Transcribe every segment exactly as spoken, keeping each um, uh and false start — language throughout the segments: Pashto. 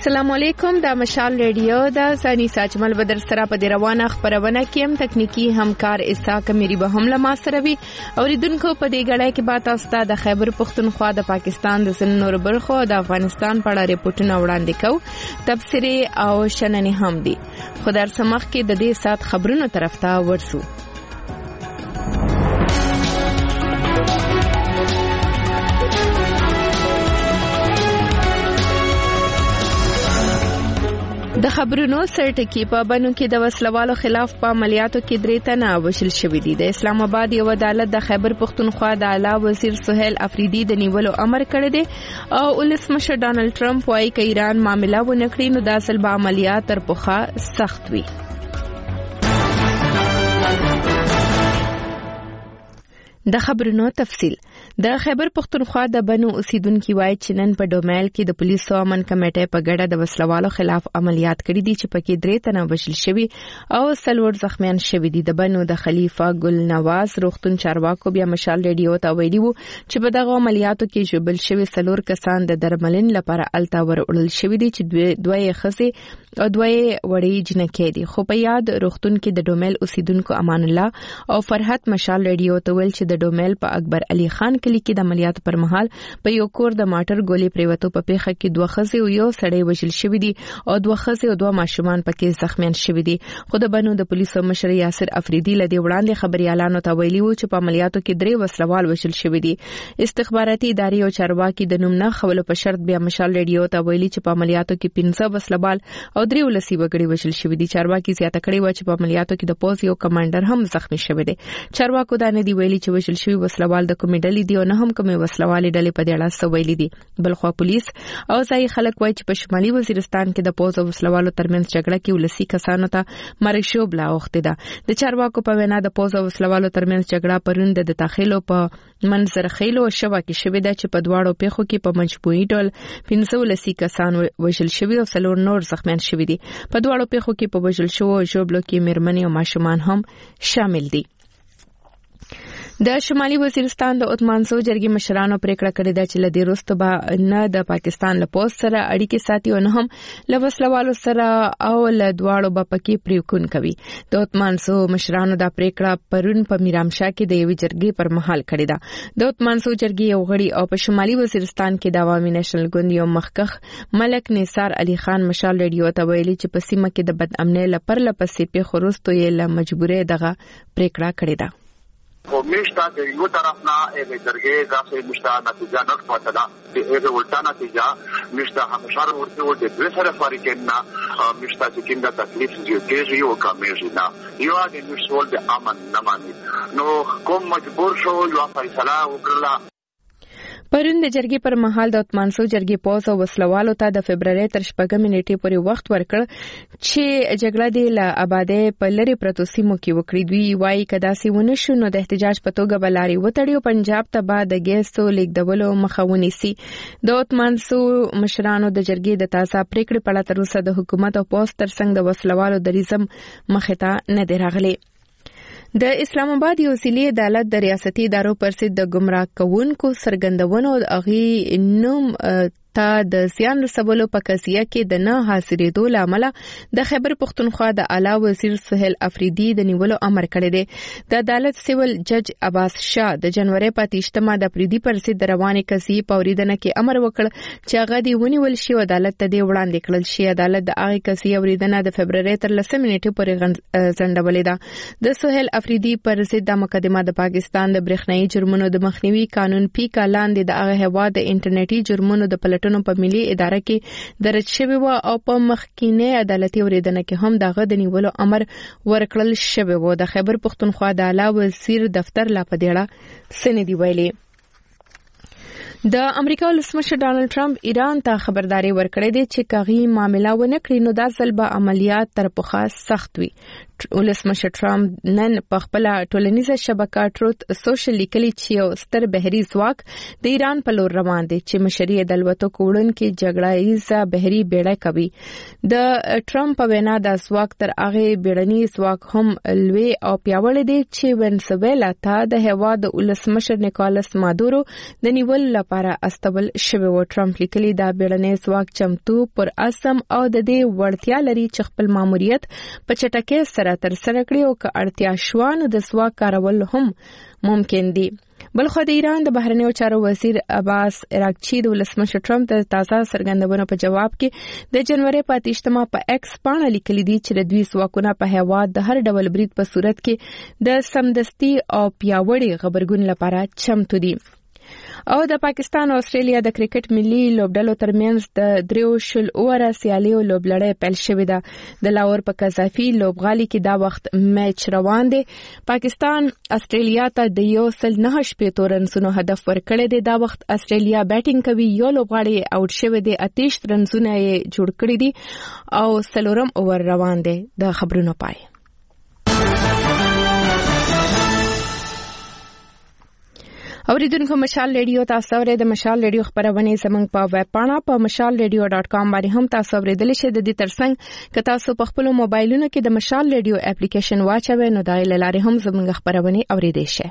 السلام علیکم، دا مشال ریډیو دا ثانی ساجمل بدر سره په روانه خبرونه کې هم تکنیکی همکار اسحاق میری به هم لما سره وي. اوریدونکو په دې غړای کې بات اوستا د خیبر پختونخوا د پاکستان د سن نور برخو د افغانستان په اړه ریپورتونه وړاندې کوو، تبصره او شننې هم دي. خدای سمخ کې د دې سات خبرونو طرف ته ورسو. د خبرونو سرټکی په بنو کې د وسلوالو خلاف په عملیاتو کې درې تنه وشل شوې دي. د اسلام آباد یو عدالت د خیبر پختونخوا د اعلی وزیر سہیل افریدی د نیولو امر کړی دی او ولسمشر ډانلډ ټرمپ وايي چې ایران معاملې ونکړي نو د اصل به عملیات تر پخا سخت وي. د خبرونو تفصیل. د خیبر پختونخوا د بنو اوسیدونکو وایي چې نن په ډومیل کې د پولیسو امن کمیټې په ګډه د وسلوالو خلاف عملیات کړي دي چې پکې درې تنه وژل شوي او څلور زخمیان شوي دي. د بنو د خلیفہ ګل نواز روغتون چارواکو بیا مشال ریډیو ته ویلي وو چې په دغه عملیاتو کې ژوبل شوي څلور کسان د درملن لپاره الته ورول شوي دي چې دوه یې خزي او دوه یې وړي جنکې دي. خو په یاد روغتون کې د ډومیل اوسیدونکو امان الله او فرحت مشال ریډیو ته ویل چې د ډومیل په اکبر علي خان کلی کې د عملیات پر مهال په یو کور د ماټر ګولې پریوتو په پیخه کې دوه خزي او یو سړی وژل شوی دي او دوه خزي او دوه ماشومان پکې زخمیان شوی دي. خو د بنو د پولیسو مشر یاسر افریدی لدی وړاندې خبريالانو ته ویلي وو چې په عملیاتو کې درې وسلوال وژل شوی دي. استخباراتي ادارې او چارواکي د نوم نه خولو په شرط بیا مشال ریډیو ته ویلي چې په عملیاتو کې پنځه وسلوال او درې ولسی وګړي وژل شوی دي. چارواکي زیاته کړي و چې په عملیاتو کې د پوز یو کمانډر هم زخمی شوی دی. چارواکو دا نه دی ویلي چې وژل شوی وسلوال د کومې ډلې دی او نه هم کومې وسلوالې ډلې په دې اړه څه ویلي دي. بلخوا پولیس او ځای خلک وایي چې په شمالي وزیرستان کې د پوز او وسلوالو ترمنځ جګړه کې ولسی کسانو ته مرګ شوبله اوخته ده. د چارواکو په وینا د پوز او وسلوالو ترمنځ جګړه پرون د تاخیلو په منظر خیلو شوه کې شوې ده چې په دواړو پیښو کې په مجموعي ډول پنځه ولسی کسان وژل شوي او څلور نور زخمیان شوي دي. په دواړو پیښو کې په وژل شوو ژوبلو کې میرمنې او ماشومان هم شامل دي. د شمالي وزیرستان د عثمانسو جرګې مشرانو پریکړه کړې ده چې لدې وروسته به نه د پاکستان له پوز سره اړیکې ساتي او نه هم له وسلوالو سره او له دواړو به پکې پریکون کوي. د عثمانسو مشرانو دا پریکړه پرون په میرامشاه کې د یوې جرګې پر مهال کړې ده. د عثمانسو جرګې یو غړي او په شمالي وزیرستان کې د عوامي نېشنل ګوند یو مخکخ ملک نثار علي خان مشال ریډیو ته ویلي چې په سیمه کې د بد امنۍ لپاره لپسې په خروستو یې له مجبورې دغه پریکړه کړې ده. خو میشتا د یو طرف نه د جرګې داسې مشتا نتیجه نه پاتله چې هغه ولټا نتیجه مشتا همشار ورته و د دوه سره فارقین نه مشتا چې کیندا تکلیف زیاتېږي او کمیږي نه یو د مسول د امن نه مانی نو کوم مجبور شو یو فیصله وکړه. پرون د جرګې پر مهال د عثمانسو جرګې پوز او وسلوالو ته د فبرवरी تر شپږمې نیټې پورې وخت ورکړ چې جګړه د لا آبادې په لری پروتو سیمو کې وکړي. دوی وايي کدا سی ونه شو نو د احتجاج په توګه بلاري وټړیو پنجاب ته بعد د ګیسو لیکدولو مخاوني سي. د عثمانسو مشرانو د جرګې د تازه پریکړې په اړه تر اوسه د حکومت او پوز ترڅنګ د وسلوالو د ریزم مخه ته نه دی راغلي. د اسلام آباد یو ضلعي عدالت د ریاستي ادارو پر ضد د گمراه کوونکو سرګندونو او اغي نوم تا د زیان رسولو په قضیه کې د نه حاضرېدو لامل د خیبر پختونخوا د اعلی وزیر سہیل افریدی د نیولو امر کړی دی. د عدالت سیول جج عباس شاه د جنوري په اتیشتمه د افریدی پر ضد روانې قضیې په اوریدنه کې امر وکړ چې هغه دی ونیول شي او عدالت ته دی وړاندې کړل شي. عدالت د هغه قضیې اوریدنه د فبرवरी تر لسمې نیټې پورې ځنډولې ده. د سہیل افریدی پر ضد د مقدمه د پاکستان د برېښنايي جرمونو د مخنیوي قانون پی کا لاندې د هغه هوا د انټرنیټي جرمونو د په ملي اداره کې درج شوی و او په مخکینه عدالتي اوریدنه کې هم دغه د نیولو امر ورکړل شوی و. د خیبر پختونخوا د اعلی وزیر دفتر لا پدېړه سندې ویلي. د امریکا ولسمشر ډانلډ ټرمپ ایران ته خبرداري ورکړې ده چې کاغي معاملې ونه کړي نو د ځل به عملیات تر پخا سخت وي. ولسمشر ټرمپ نن په خپل ټولنیزه شبکه ټروت سوشل لیکلي چې یو ستر بحري ځواک د ایران په لور روان دی چې مشري دلوتو کوړن کې جګړه ایزه بحري بیړه کوي. د ټرمپ په وینا د ځواک تر هغه بیړني ځواک هم لوی او پیاوړی دی چې ونسویلا ته د هوا د ولسمشر نیکولاس مادورو د نیول لپاره استول شوی و. ټرمپ لیکلي دا بیړنی ځواک چمتو پر اسم او د دې وړتیا لري چې خپل ماموریت په چټکۍ سره ترسره کړي او که اړتیا شوه نو د ځواک کارول هم ممکن دي. بلخو د ایران د بهرنیو چارو وزیر عباس اراغچی د ولسمشر ټرمپ د تازه څرګندونو په جواب کې د جنوري په اتهشتمه په ایکس باندې لیکلي دي چې د دوی ځواکونه په هیواد د هر ډول برید په صورت کې د سمدستي او پیاوړي غبرګون لپاره چمتو دي. او د پاکستان او استرالیا د کرکټ ملي لوبډلو ترمنځ د دریو شل اوره سیالیو لوبلړۍ پیل شوې ده. د لاهور په قذافي لوبغالي کې دا وخت میچ روان دی. پاکستان استرالیا ته د یو سل نه شپږ رنزونو هدف ورکړی دی. دا وخت استرالیا بیټینګ کوي، یو لوبغاړی اوټ شوی دی، اتیش رنزونه یې جوړ کړی دي او څلورم اوور روان دی. د خبرونو پای. اوریدونکو مشال ریډیو تاسو اورئ. د مشال ریډیو خبرونه زموږ په ویب پاڼه په مشال ریډیو ډاټ کام باندې هم تاسو اوریدلی شئ. د دې ترڅنګ که تاسو په خپل موبایلونو کې د مشال ریډیو اپلیکیشن واچوئ نو دا یې لارې هم زموږ خبرونه اوریدئ شئ.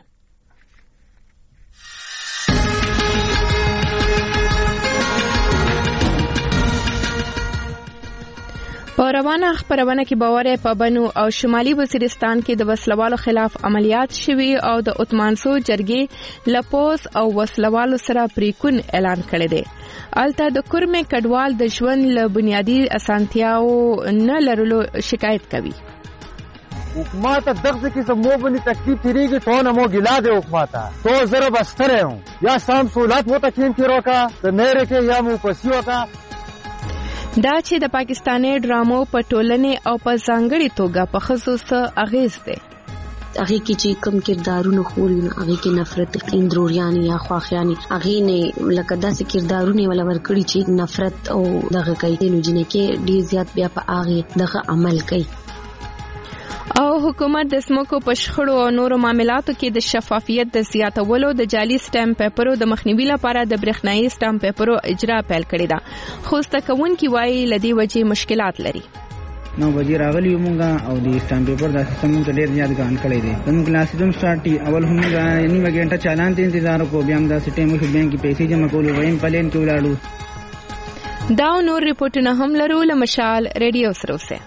په روانه خبرونه کې باور په بنو او شمالي وزیرستان کې د وسلوالو خلاف عملیات شوي او د اتمانسو جرګې لپوس او وسلوالو سره پریکون اعلان کړی دی. الته د کورمې کډوال د ژوند له بنیادی اسانتیاو نه لرلو شکایت کوي. حکومت دغه کې سمو باندې تکلیف تیریږي تو نه مو ګلا دی حکومت تو زره بستره ہوں یا سام سہولت مو تکیم کې روکا د نهر کې یا مو پسیو کا. دا چې د پاکستاني ډرامو په ټولنې او په ځانګړي توګه په خصوص اغیز دی. هغه کې چې کم کردارونه خوري هغه کې نفرت اندروریانی یا خواخیانی هغه نه لکه داسې کردارونه ولا ورکړي چې نفرت او دغه کوي نو جنې کې ډیر زیات بیا په هغه دغه عمل کوي. او حکومت د سمکو په شخړو او نورو معاملاتو کې د شفافیت د زیاتولو د جعلي سټامپ پیپرو د مخنیوي لپاره د برېښنايي سټامپ پیپرو اجرا پیل کړی ده. خو ستکونکي وایي لدی وجه مشکلات لري. نو وزیر اغلی موږ او د سټامپ پیپر د سیستم ته ډیر زیات ګان کړی دی. نو کلاس دوم سٹارټي اول هم نیمه غنټه چالان ته انتظار کو بیا هم د سټیم مو بانک کې پیسې جمع کولو ویم پلین کې ولاړو. دا نور ریپورتونه هم لرو له مشال ریډیو سره.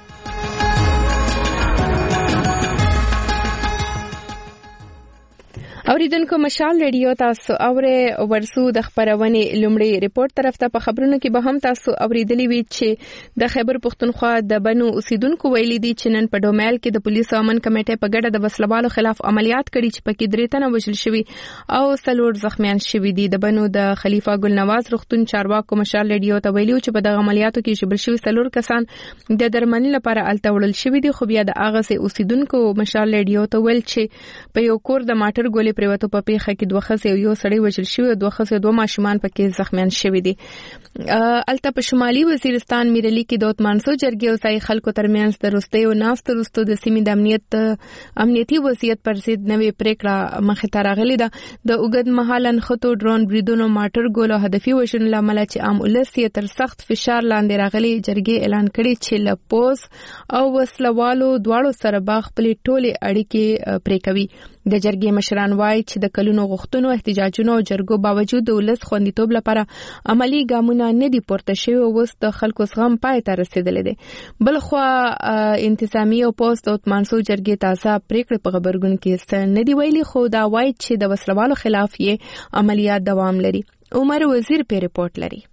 اوریدونکو مشال ریډیو تاسو اوره ورسو د خبرونه لومړی ریپورت طرف ته. په خبرونو کې به هم تاسو اوریدلی وی چې د خیبر پختونخوا د بنو اوسیدونکو ویلي دي چې نن په ډومېل کې د پولیسو امن کمیټې په ګډه د وسلوالو خلاف عملیات کړي چې پکې درې تنه وژل شوي او څلور زخمیان شوي دي. د بنو د خلیفہ ګل نواز روغتون چارواکو مشال ریډیو ته ویلي چې په دغه عملیاتو کې شبل شوي څلور کسان د درملنې لپاره الته وړل شوي دي. خو بیا د اغه سي اوسیدونکو مشال ریډیو ته ویل چې په یو کور د ماټر ګولې پریوتو په پیخه کې دوه خزې او یو سړی وژل شوی او دوه خزې دوه ماشومان پکې زخمیان شوي دي. الته په شمالي وزیرستان میرلی کې د اتمانسو جرګې او ځای خلکو ترمنځ د روستي او ناست روستو د سیمې د امنیت امنیتي وضعیت پر ضد نوې پریکړه مخې ته راغلې ده. د اوږد مهاله نښتو ډرون بریدونو ماټر ګولو هدفي وژنو لامل چې عام ولس یې تر سخت فشار لاندې راغلي. جرګې اعلان کړی چې له پوز او وسلوالو دواړو سره باغ خپلې ټولې اړیکې پرې کوي. د جرګې مشران وایي چې د کلونو غوښتنو احتجاجونو او جرګو باوجود د ولس خوندیتوب لپاره عملی ګامونه نه دي پورته شوي او اوس د خلکو زغم پای ته رسیدلی دی. بلخوا انتظامی او پوسټ د اتمانسو جرګې تازه پریکړې په خبرګون کې څه نه دی ویلي خو دا وایي چې د وسلوالو خلاف یې عملیات دوام لري. عمر وزیر په ریپورت لري.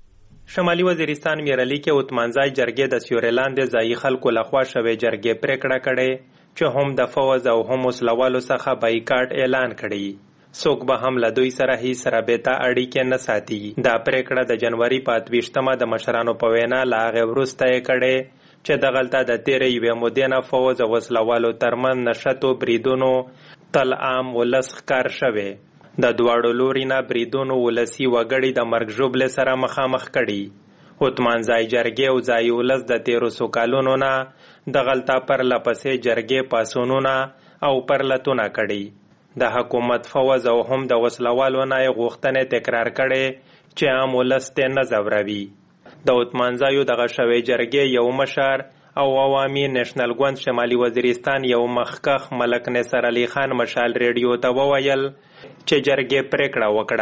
شمالي وزیرستان میرلی کې اتمانځای جرګې د سیورلاند ځایي خلکو لخوا شوې جرګې پریکړه کړې چې هم د فوز او هم وسلوالو څخه بایکاټ اعلان کړي. څوک به هم له دوی سره هیڅ رابطه اړیکې نه ساتي. دا پریکړه د جنوري په اتویشتمه د مشرانو په وینا له هغې وروسته یې کړې چې دغلته د تیرې یوې مودې نه فوز او وسلوالو ترمنځ نښتو بریدونو تل عام ولس ښکار شوی. د دواړو لوري نه بریدونو ولسي وګړي د مرګ ژوبلې سره مخامخ کړي. اتمانځای جرګې او ځایي ولس د تیرو څو کالونو نه دغلته پرله پسې جرګې پاڅونونه او پرلتونه کړي. د حکومت فوز او هم د وسلوالو نه یې غوښتنې تکرار کړي چې عام ولس ته نه ځوروي. د اتمانځایو دغه شوې جرګې یو مشر او عوامي نېشنل ګوند شمالي وزیرستان یو مخکښ ملک نصر علي خان مشال ریډیو ته وویل چې جرګې پریکړه وکړه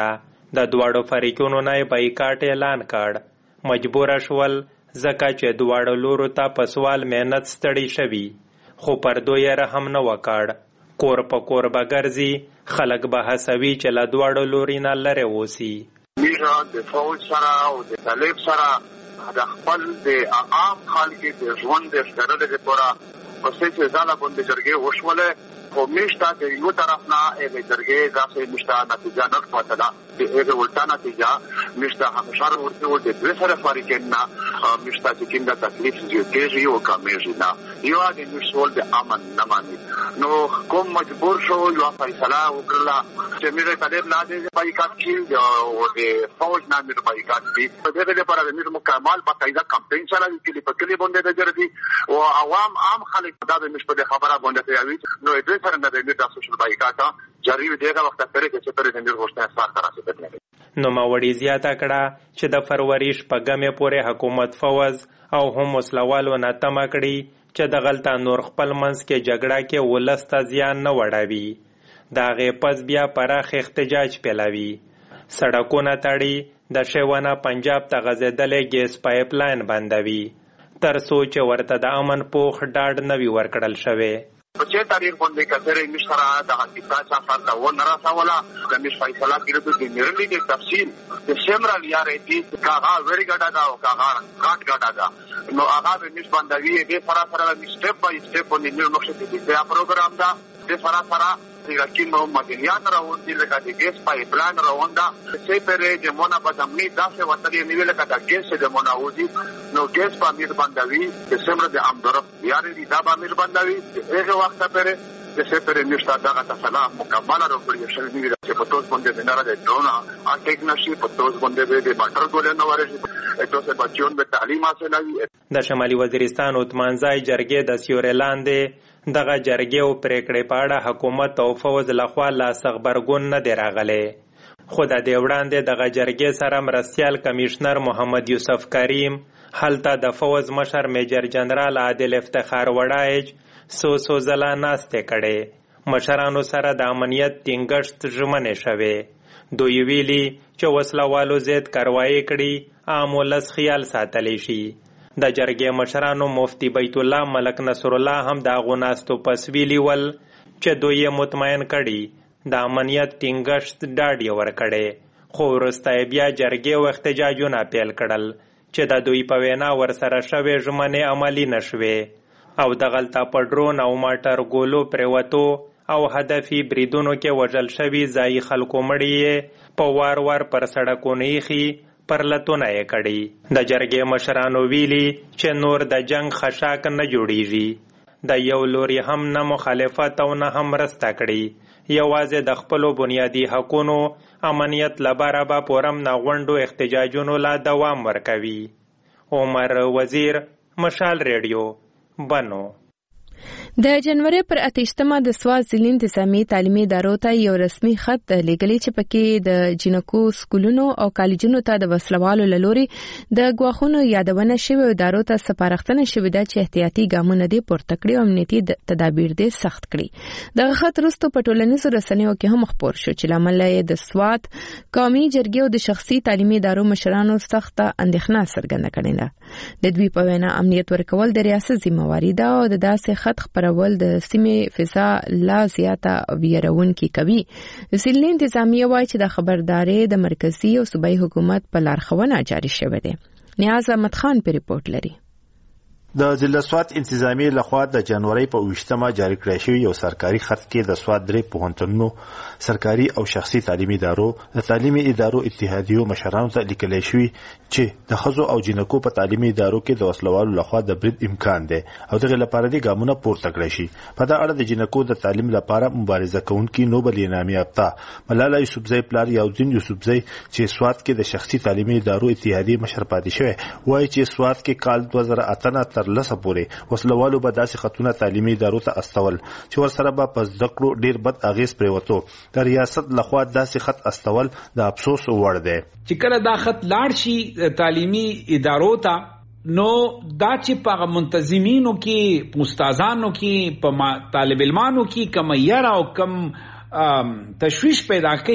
د دواړو فریقونو نه بایکاټ اعلان کړ. مجبور شول ځکه چې دواړو لورو ته په سوال محنت ستړي شوي، خو پر دوی رحم نه وکړ. کور په کور به ګرځي، خلک به هڅوي چې له دواړو لوري نه لرې اوسي. میږه د فوج سره او د طالب سره د خپل د عام خلکو د ژوند د سترلو لپاره په څه ځاله باندې جرګې وشولې، خو میشته د یو طرف نه د جرګې داسې میشته نتیجه نه پاتله چې هغه ولټا نتیجه میشته همشار ورته و د دوه سره فارق نه میشته چې کیندا تکلیف زیاتېږي او کمیږي نه یو د مسول د امن نه مانی. نو کوم مجبور شو یو فیصله وکړه چې میره طالب نه دی بایکاټ کی او د فوج نه میره بایکاټ کی. په دې لپاره د میره مکمل باقاعده کمپاین چلوي چې په کلی باندې د جرګې او عوام عام خلک دا د مش په خبره باندې کوي. نو دې سره نه د میره سوشل بایکاټ جاری وي دغه وخت پرې چې پرې د میره غوښتنه سره راځي. نو ماوړي زیاته کړه چې د فروری شپږمې پورې حکومت فوز او هم وسلوالو نه تمه کړي چې د غلطه نور خپل منځ کې جګړه کې ولس ته زیان نه وړوي. د هغې پس بیا پراخ احتجاج پیلوي، سړکونه تړي، د شیونه پنجاب ته غځېدلې ګیس پایپ لاین بندوي، تر څو چې ورته د امن پوخ ډاډ نه وي ورکړل شوی. په چې تاریخ باندې کثرې مشره د حقیقت څخه دا و نه راځولا د مش فیصله کړو د میرلي د تفصیل د سیمرا لیارې دي کاغه وری ګډا دا او کاغه کاټ ګډا دا. نو هغه د مش باندې د فرا فرا د سټپ بای سټپ باندې نو نقشه دي دا پروګرام دا د فرا فرا د راکین محمد یان راوون دي لکه د ګیس پایپ لاین روان دا چې پرې د مونږه بدامني داسې وتري نیول لکه د ګیس د موناوزي. نو ګیس په امیر باندې د سیمرا د امدرف لیارې دا په امیر باندې هغه وخت پرې د سپرې نشته دا تاسو مکمل راوړی شوی دی چې په توګه باندې د نړۍ د ډرون ا ټیکنالوژي په توګه باندې د ماټر ګولې نو ورشي ته څه بچیون به تعلیم حاصل کوي. د شمالي وزیرستان اتمانځای جرګې د سیورلاندې دغه جرګې او پریکړې په اړه حکومت او فوز لخوا لا خبرګون نه دی راغلی. خو د دې وړاندې دغه جرګې سره مرستیال کمیشنر محمد یوسف کریم هلته د فوز مشر میجر جنرال عادل افتخار وړایج سو سو زلا ناسته کړي، مشرانو سره د امنیت ټینګښت ژمنې شوې. دوی ویلي چې وسلوالو زیات کاروایی کړي عام ولس خیال ساتلی شي. د جرګې مشرانو مفتی بیت الله ملک نصر الله هم د هغو ناستو پس ویلي ول چې دوی یې مطمئن کړي د امنیت ټینګښت ډاډ یې ورکړی. خو وروسته بیا جرګې او احتجاجونه پیل کړل چې د دوی په وینا ورسره شوې ژمنې عملي نه شوې او د غلطه په ډرون او ماټر ګولو پرېوتو او هدفي بریدونو کې وژل شوي ځایي خلکو مړي په وار وار پر سړکونو ایښي پرلتونه یې کړي. د جرګې مشرانو ویلي چې نور د جنگ خشاک نه جوړیږي، د یو لوري هم نه مخالفت او نه هم مرسته کړي، یوازې د خپلو بنیادي حقونو امنیت لپاره به پورم نه غونډو احتجاجونو لا دوام ورکوي. عمر وزیر، مشال ریډیو، بنو. د جنوري پر اتهشتمه د سوازیلند انتظامی تعلیمي ادارو ته یو رسمي خط لیږلی چې پکې د جنکو سکولونو او کالجونو ته د وسلوالو له لوري د ګواښونو یادونه شوې او ادارو ته سپارښتنه شوې ده چې احتیاطي ګامونه دې پورته کړي او امنیتي تدابیر دې سخت کړي. دغه خط وروسته په ټولنیزو رسنیو کې هم خپور شو چې له امله یې د سوات قومي جرګې او د شخصي تعلیمي ادارو مشرانو سخته اندېښنه څرګنده کړې ده. د دوی په وینا امنیت ورکول د ریاست ذمہواري ده او د داسې خط خپرول د سیمې فضا لا زیاته ویرونکې کوي. ځینې انتظامیه وایي چې د خبرداري د مرکزي او صوبایي حکومت په لارښوونه جاري شوې ده. نیاز احمد خان په ریپورت لري. د ضلع سوات انتظامی لخوا د جنوري په اوویشتمه جاری کړی شوی یو سرکاري خط کې د سوات درې پوهنتونونو، سرکاري او شخصي تعلیمي ادارو، د تعلیمي ادارو اتحادیو مشرانو ته لیکل شوی چې د ښځو او جنکو په تعلیمي ادارو کې د وسلوالو لخوا د برید امکان دی او دغه لپاره د ګامونه پورته کړی شي. په دا اړه د جنکو د تعلیم لپاره مبارزه کوونکي نوبل انعامي یافته ملاله یوسفزۍ پلار یاودین یوسفزۍ چې سوات کې د شخصي تعلیمي ادارو اتحادیې مشر پاتې شوی وایي چې سوات کې کال دوه زره اته نه تر لسه پورې وسلوالو به داسې خطونه تعلیمي ادارو ته استول چې ورسره به په زده کړو ډیر بد اغیز پرېوتو. د ریاست لخوا داسې خط استول د افسوس وړ دی. چې کله دا خط لاړ شي تعلیمي ادارو ته نو دا چې په منتظمینو کې، په استادانو کې، په طالب علمانو کې کم یره او کم تشویش پیدا کوي،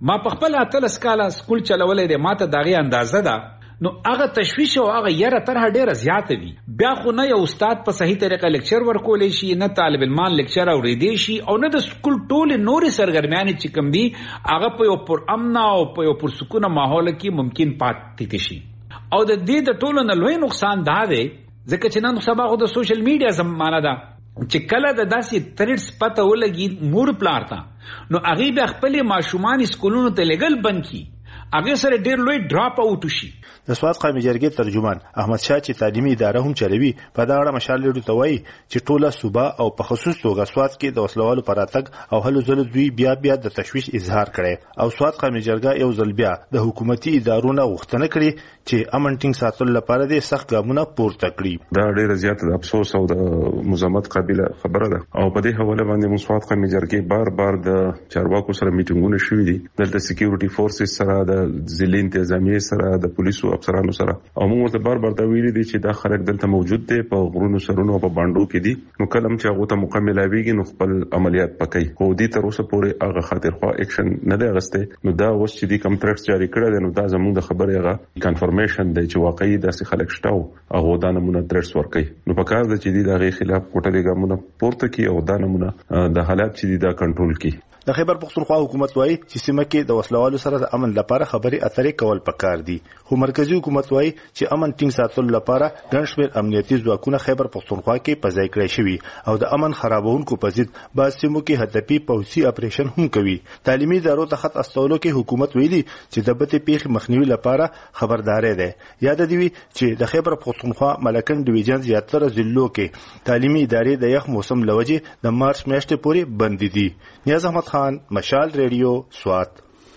ما په خپل اتلس کاله سکول چلولې ده، ماته دغه اندازه ده، نو هغه تشویش او هغه یره ترها ډیره زیاته وي. بیا خو نه یو استاد په صحیح طریقه لیکچر ورکولې شي، نه طالب علمان لیکچر اورېدې شي، او نه د سکول ټول نورې سرګرمیانې چې کوم دي هغه په یو پر امن او په یو پر سکونه ماحول کې ممکن پاتې شي. او د دې د ټولو نه لوی نقصان دا دی ځکه چې نن سبا خو د سوشل میډیا زمانه ده چې کله د داسې تریټس پته ولګي مور پلار ته، نو هغه به خپل ماشومان سکولونو ته لګل بند کی، هغه سره ډیر لوی ډراپ اوټ شي. د سواد قومي جرګې ترجمان احمد شاه چې تعلیمي اداره هم چلوي په دا اړه مشال لري ته وایي چې ټوله صوبه او په خصوص توګه سواد کې د وسلوالو پراتګ او هلو ځلو دوی بیا بیا د تشویش اظهار کړي، او سواد قومي جرګه یو ځل بیا د حکومتي ادارو نه غوښتنه کړې چې امن ټینګ ساتلو لپاره د سخت ګامونه پورته کړي. دا ډیره زیاته د افسوس او د مزاحمت قابلیت خبره ده، او په دې حواله باندې موږ سواد قومي جرګې بار بار د چارواکو سره میټینګونه شوي دي، دلته سکیورټي فورسز سره، د ضلع انتظامیه سره، د پولیسو افسرانو سره، او موږ ورته بار بار دا ویلي دي چې دا خلک دلته موجود دي په غرونو سرونو او په باندو کې دي، نو کلم چې هغه ته موقع ملاويږي نو خپل عملیات پکې خو دې تر اوسه پورې هغه خاطر خو اکشن نه دی غسته. نو دا اوس چې دي کم ترټس جاری کړل دي، نو دا زموږ د خبرې هغه کنفرمیشن دی چې واقعي داسې خلک شته او هغه دا نمونه ترټس ورکي. نو په کار د چې دي دغه خلاف کوټه ګامونه پورته کی او دا نمونه د حالات چې دي دا کنټرول کی. د خیبر پختونخوا حکومت وایي چې سیمه کې د وسلوالو سره د امن لپاره خبرې اترې کول پکار دي، خو مرکزی حکومت وایي چې امن ټینګ ساتلو لپاره ګڼ شمېر امنیتي ځواکونه خیبر پختونخوا کې په ځای کړی شوي او د امن خرابونکو په ضد بعض سیمو کې هدفي پوځي اپریشن هم کوي. تعلیمي ادارو ته خط استولو کې حکومت ویلي چې د بدې پیښې مخنیوي لپاره خبرداري ده. یاد دی چې د خیبر پختونخوا ملکن ډیویژن زیاتره ضلعو کې تعلیمي ادارې د یخ موسم لوجه د مارچ میاشتې پورې بند دي. نیاز احمد خان، مشال ریډیو، سوات.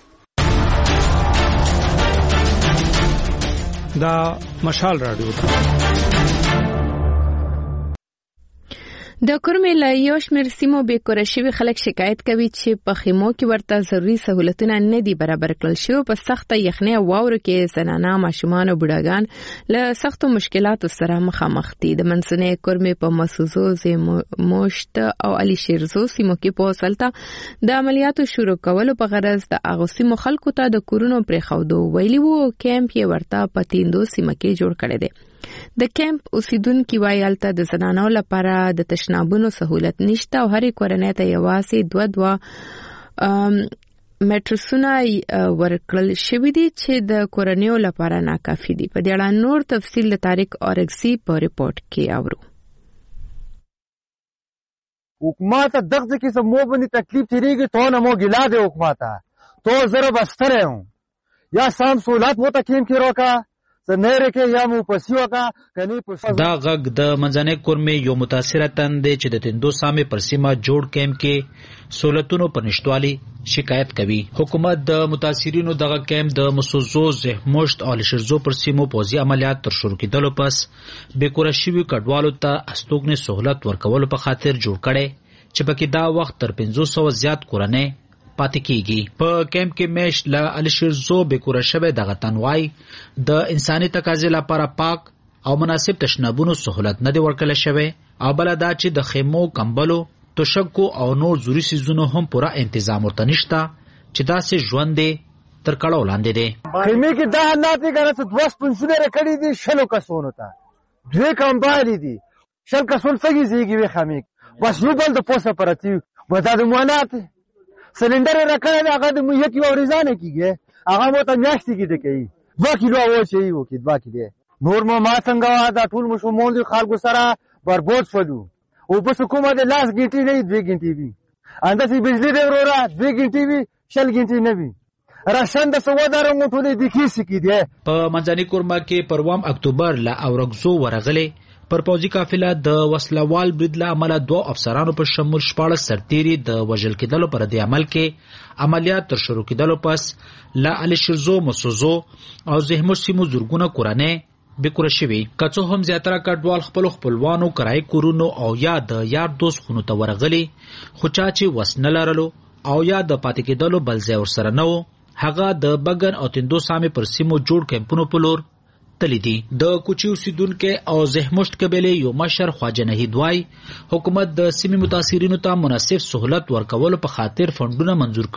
دا مشال رادیو ده. د کورمې له یو شمېر سیمو بې کوره شوي خلک شکایت کوي چې په خیمو کې ورته ضروري سهولتونه نه دي برابر کړل شوي. په سخته یخنۍ او واورو کې زنانه، ماشومان او بوډاګان له سختو مشکلاتو سره مخامخ دي. د منځنۍ کورمې په مسوزو، زیموشت او علي شیرزو سیمو کې په وسلته د عملیاتو شروع کولو په غرض د هغو سیمو خلکو ته د کورونو پرېښودو ویلي وو. کیمپ یې ورته په تیندو سیمه کې جوړ کړی دی. د کیمپ اوسیدونکو وایي هلته د زنانو لپاره د تشنابونو سهولت نشته او هرې کورنۍ ته یوازې دوه دوه میټرسونه ورکړل شوي دي چې د کورنیو لپاره ناکافي دي. په دې اړه نور تفصیل د طارق اورګزي په ریپورت کې اورو. حکومت دغه قسم مو باندې تکلیف تیریږي تو نه مو ګلا دی حکومت تو زره بستر ہوں یا سام سہولت مو تکیم کی روکا دا غږ د منځنۍ کورمې یو متاثره تن دی چې د تندو سامې پر سیمه جوړ کیمپ کې سہولتونو په نشتوالي شکایت کوي. حکومت د متاثرینو دغه کیمپ د مسوزو، زهموشت او لشرزو پر سیمو پوځي عملیات تر شروع کېدلو پس بېکوره شوي کډوالو ته استوګنې سہولت ورکولو په خاطر جوړ کړی چې پکې دا وخت تر پنځو سوه زیات کورنۍ پاتې کیږي. په کیمپ کې میشت له الشیرزو بېکوره شوی دغه تن وایي د انساني تقاضې لپاره پاک او مناسب تشنابونو سہولت نه دی ورکړل شوی او بله دا چې د خیمو، کمبلو، توشکو او نور ضروري څیزونو هم پوره انتظام ورته نشته چې داسې ژوند دی تر کړاو لاندې دی. خیمې کې دا حالات دی کنه چې دوه سپنسونه کړي دي شلو کسونو ته دوی کمبالي دي شل کسون څنګه زیږي وي خامې بس یو بل د پوسه پرتی ودا د موانات سلندر راکړی دی هغه د یک یو ورځانه کېږي هغه مو ته میاشتې کې دی کوي دوه کیلو واچوي وکړي دوه کیلو نور مو ما څنګه دا ټول مو شمول دي خلکو سره بربود شولو اوبه کومه د لاس ګنټې نه دوه ګنټې وي انداسې بجلی دی وروره دوه ګنټې وي شل ګنټې نه وي راشن د سوادارو مو ټولې د کیسې کې دی. په منځنۍ کورمه کې پر اووم اکتوبر له اورګزو ورغلې پر پوځي قافله د وسلوال برید له امله دوه افسرانو په شمول شپاړس سرتیري د وژل کېدلو پر دې عمل کې عملیات تر شروع کېدلو پس له الشیرزو، مسوزو او زهموش سیمو زرګونه کورنۍ بېکوره شوي. که څه هم زیاتره کډوال خپلو خپلوانو، کرایي کورونو او یا د یار دوست خونو ته ورغلي خو چا چې وس نه لرلو او یا د پاتې کېدلو بل ځای ورسره نه و هغه د بګن او تندو سامې پر سیمو جوړ کیمپونو په لور تللی دي. د کوچي اوسیدونکو او زهموشت قبیلې یو مشر خواجه نهید وایي حکومت د سیمې متاثرینو ته مناسب سہولت ورکولو په خاطر فنډونه منظور کړي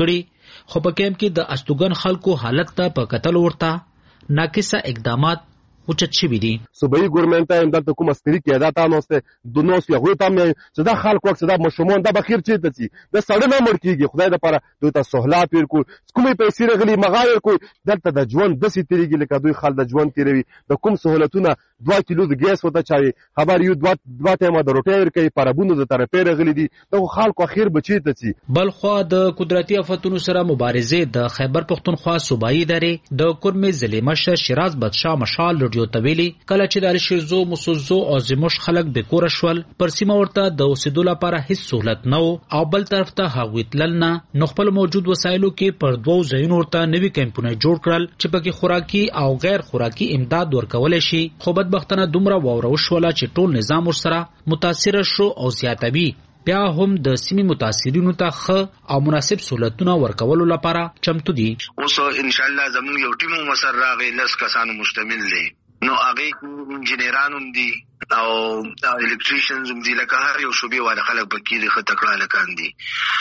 خو په کیمپ کې د استوګن خلکو حالت ته په کتل ورته ناقصه اقدامات اوچت شوي دي. صوبایي ګورنمنټ ته همدلته کوم عسکري قیادت هم نسته د نو څه هغوی ته هم چې دا خلک وخت دا مشمون دا بخیر چیرته سي د سړی نه مړ کیږي خدای دپاره دوی ته سهولات ورکړو کومې پیسې راغلي مغا ورکړو دلته د ژوند داسې تېرېږي لکه دوی خلک د ژوند تېروي د کوم سهولتونه دوه کیلو د ګیس ورته چاوي خبر یو دوه دوه ټیمه د روټۍ ورکوي پربونو د طرفې راغلي دي دغو خلکو اخر به چیرته سي. بل خوا د قدرتي آفتونو سره مبارزې د خیبر پښتونخوا صوبایي ادارې د کورمې ضلع مشر شیراز بدشاه مشال رادیو ته ویلي کله چې د الشیزو مسوزو او زموش خلک به کور شول پر سیمه ورته د اوسېدو لپاره هیڅ سہولت نه او بل طرف ته هغوی تلل نه نو خپل موجود وسایلو کې پر دوو ځایونو ورته نوي کیمپونه جوړ کړل چې پکې خوراکي او غیر خوراکي امداد ورکولی شي خو بدبختانه دومره واوره وشوله چې ټول نظام ورسره متاثره شو او زیاتوي بیا هم د سیمې متاثرینو ته ښه او مناسب سہولتونه ورکولو لپاره چمتو دي. اوس انشاءالله زموږ یو ټیم هم ورسره راغی لس کسانو مشتمل دی نو هغه انجینران هم دي او الکتریشنز هم دي لکه هر یو شوبې والا خلک پکې دي ښه تکړه هلکان دي.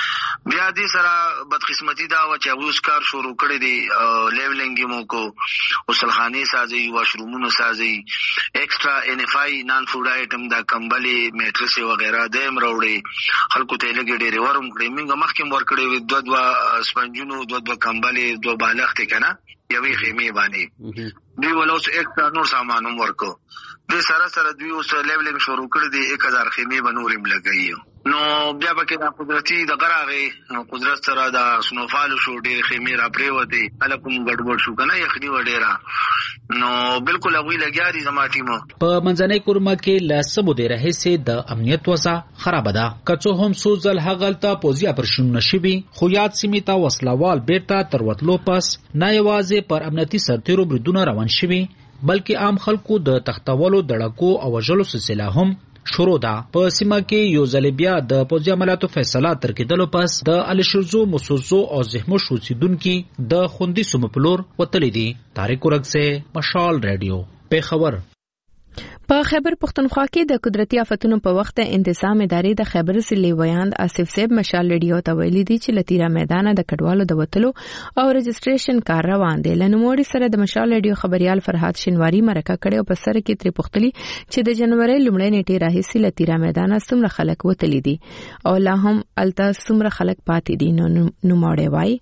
بیا دې سره بدقسمتي دا وه چې هغوی اوس کار شروع کړی دی لیولنګ یې مو کو غسلخانې سازوي واشرومونه سازوي ایکسټرا ان اف آی نان فوډ آیټم دا کمبلې میټرسې وغیره دی هم راوړې خلکو ته یې لږې ډېرې ور هم کړې موږ مخکې هم ورکړې وې دوه دوه سپنجونو دوه دوه کمبلې دوه بالښتې که نه یوې خیمې باندې دوی ولا اوس ایکسټرا نور سامان هم ورکو دوی سره سره دوی اوس لیولنګ شروع کړی دی ایک هزار خیمې به نور هم لګوي نو بیا پکې دا قدرتي دغه راغی قدرت سره دا سنوفالو شو ډېرې خیمې را پرېوتې هلکه هم ګډوډ شو که نه یخني وه ډېره نو بلکل هغوی لګیا دي زما ټیمه. په منځنۍ کورمه کې له څه مودې راهیسې د امنیت وضع خرابه ده که څو هم څو ځل هغلته پوځي اپریشنونه شوي خو یاد سیمې ته وسلوال بیرته تر وتلو پس نه یوازې پر امنیتي سرتیرو بریدونه روان شوي بلکې عام خلکو د تختولو دړکو او وژلو سلسله هم شروع ده. په سیمه کې یو ځل بیا د پوځي عملیاتو فیصله تر کېدلو پس د الشیزو مسوزو او زهموش اوسېدونکي د خوندي سیمو په لور وتلي دي. طارق ورکزی مشال رادیو پیښور. په خیبر پښتونخوا کې د قدرتي آفتونو په وخت انتظام ادارې د خیبر ضلع ویاند آصف صاحب مشال رادیو ته ویلي دي چې لتیرا میدان د کډوالو د وتلو او رجسټریشن کار روان دی. لنوموړي سره د مشال رادیو خبريال فرحات شینواری مرکه کړي او په سر کې تری پختلی چې د جنوري لومړۍ نیټې راهیسې لتیرا میدان څومره خلک وتلي دي او لا هم الته څومره خلک پاتې دي. نو نوموړي وایي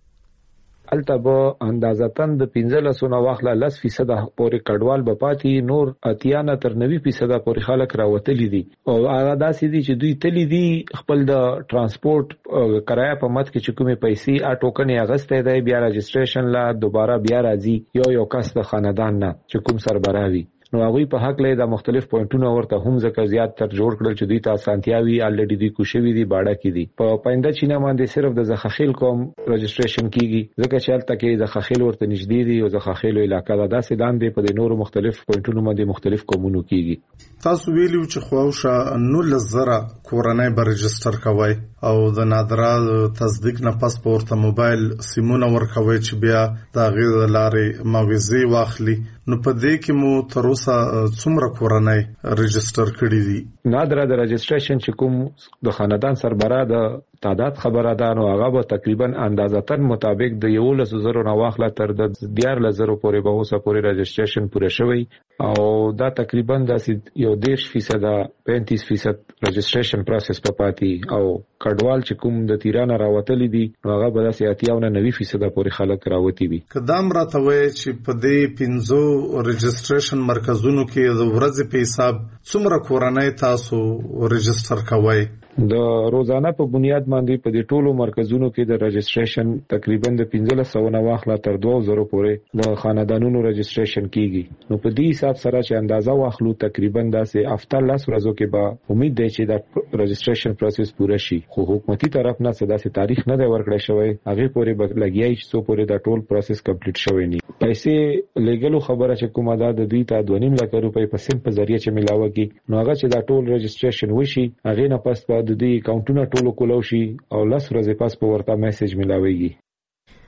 الته به اندازتن د پنځلسو نه واخله لس فیصده پورې کډوال به پاتې نور اتیا نه تر نوي فیصده پورې خلک راوتلي دي او هغه داسې دي چې دوی تلي دي خپل د ترانسپورت کرایه په مت کې چې کومې پیسې ا ټوکن یې اغستی دی بیا رجسټریشن لا دوباره بیا راځي یو یو کس د خاندان نه چې کوم سربراوي نو هغوی په حق لري د مختلف پوینټونو ورته هم ځکه زیات تر جوړ کړل چې دوی ته اسانتیاوي الریډي دوی کوشوي دي باډه کې دي په پاینده چینه باندې صرف د زخخیل کوم رجسټریشن کیږي ځکه چې هلته کې زخخیل ورته نږدې دي او زخخیل علاقه ده داسې لاندې په د نورو مختلف پوینټونو باندې مختلف کومونو کیږي. تاسو ویلو چې خواوشه نولس زره کورنۍ به رجسټر کوي او د نادره تصدیق نه پس په ورته موبایل سیمونه ورکوي چې بیا د هغې د لارې معاوضې واخلي نو په دې کې مو تر اوسه څومره کورنۍ رجسټر کړي دي؟ نادره د رجسټریشن چې کوم د خاندان سربراه د تعداد خبره ده نو هغه به تقریبا اندازتن مطابق د یولس زرو نه واخله تر د دیارلس زرو پورې به اوسه پورې رجسټریشن پوره شوی او دا تقریبا داسې یو دېرش فیصده پینتیس فیصد رجسټریشن پروسس په پاتې او کډوال چې کوم د تیرانه راوتلي دي نو هغه به داسې اتیا نه نوي فیصده پورې خلک راوتي وي. که دا هم راته وایي چې په دې پنځو رجسټریشن مرکزونو کې د ورځې په حساب څومره کورنۍ تاسو رجسټر کوئ؟ د روزانه په بنیاد باندې په دې ټولو مرکزونو کې د رجسټریشن تقریبا د پنځلس سوه نه واخله تر دوه زرو پورې د خاندانونو رجسټریشن کیږي نو په دې حساب سره چې اندازه واخلو تقریبا داسې هفته لس ورځو کې به امید دی چې د رجسټریشن پروسس پوره شي خو حکومتي طرف نه څه داسې تاریخ نه دی ورکړی شوی هغې پورې به لګیایي چې څو پورې دا ټول پروسس کمپلیټ شوی نه پیسې لیږلو خبره چې کومه ده د دوی ته دوه نیم لکه روپۍ په سیم په ذریعه چې میلاوږي نو هغه چې دا ټول رجسټریشن وشي هغې نه پس به د دې اکاونټونه ټولو کولو شي او لس ورځې پس په ورته میسج میلاویږي.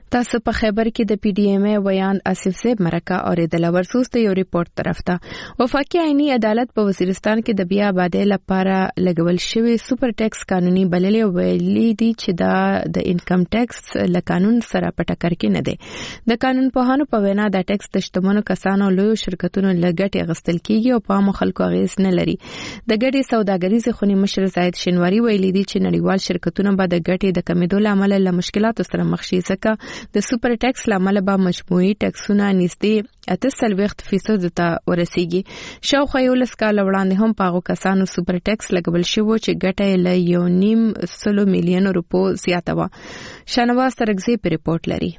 تاسو په خیبر کې د پی ډی ایم ای ویان آصف صاحب مرکه اوریدل ورسوس ته یو ریپورت طرف ته وفاقي عیني عدالت په وزیرستان کې د بیا آبادی لپاره لګول شوی سوپر ټیکس قانوني بللې ویلي دي چې دا د انکم ټیکس له قانون سره په ټکر کې نه دی د قانون په هانو په وینا د ټیکس د شتمنو کسانو لوی شرکتونو لګټي غستل کیږي او په عام خلکو اغیز نه لري د ګډي سوداګریزي خونی مشر زاید شینواری ویلي دي چې نړیوال شرکتونه به د ګټي د کمیدو لامل له مشکلاتو سره مخ شي ځکه د سوپر ټیکس لامل به مجموعي ټیکسونه نږدې اته سلويخت فیصد ته ورسیږي شاوخوا یو لس کال وړاندې هم پاغو کسانو سوپر ټیکس لګول شوی چې ګټه له یو نیم سلو میلیون روپو زیاته و شنواز ترغزي په ریپورت لري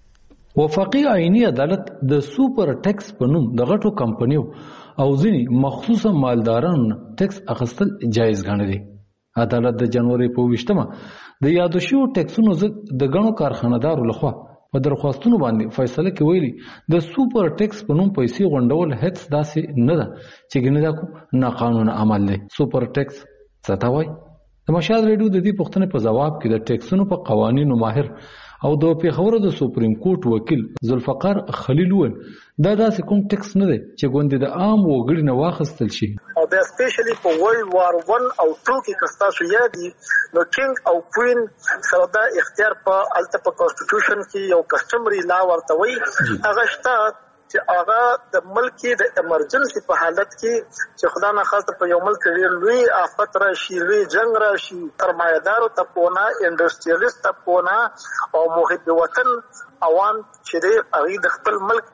وفاقي عیني عدالت د سوپر ټیکس په نوم د غټو کمپنیو او ځینی مخصوصه مالدارانو ټیکس اخیستل جایز ګڼلي عدالت د جنوري په وشتمه د یادو شو ټیکسونو د غنو کارخانه‌دارو لخوا په درخواستونو باندې فیصله کې ویلي د سوپر ټیکس په نوم پیسې غونډول هیڅ داسې نه ده چې ګندا کو ناقانونه عمل دی سوپر ټیکس څه ته وایي د مشال ریډیو د دې پوښتنې په جواب کې د ټیکسونو په قوانینو ماهر او د پیښور د سپریم کورټ وکیل ذوالفقار خلیل وویل دا داسې کوم ټیکس نه دی چې ګوندې د عام وګړي نه واخیستل شي او بیا سپیشلی په ورلد وار ون او ټو کې کستاسو یادي نو کینګ او کوین سره دا اختیار په الته په کانسټیټیوشن کې یو کسټمري لا ورته وي هغه شته چې هغه د ملک د ایمرجنسي په حالت کې چې خدای نه خاصه په یو ملک ډېر لوی آفت راشي لوی جنگ راشي سرمایه‌دارو تپونه انډستریالیست تپونه او محب وطن عوام چې هغه د خپل ملک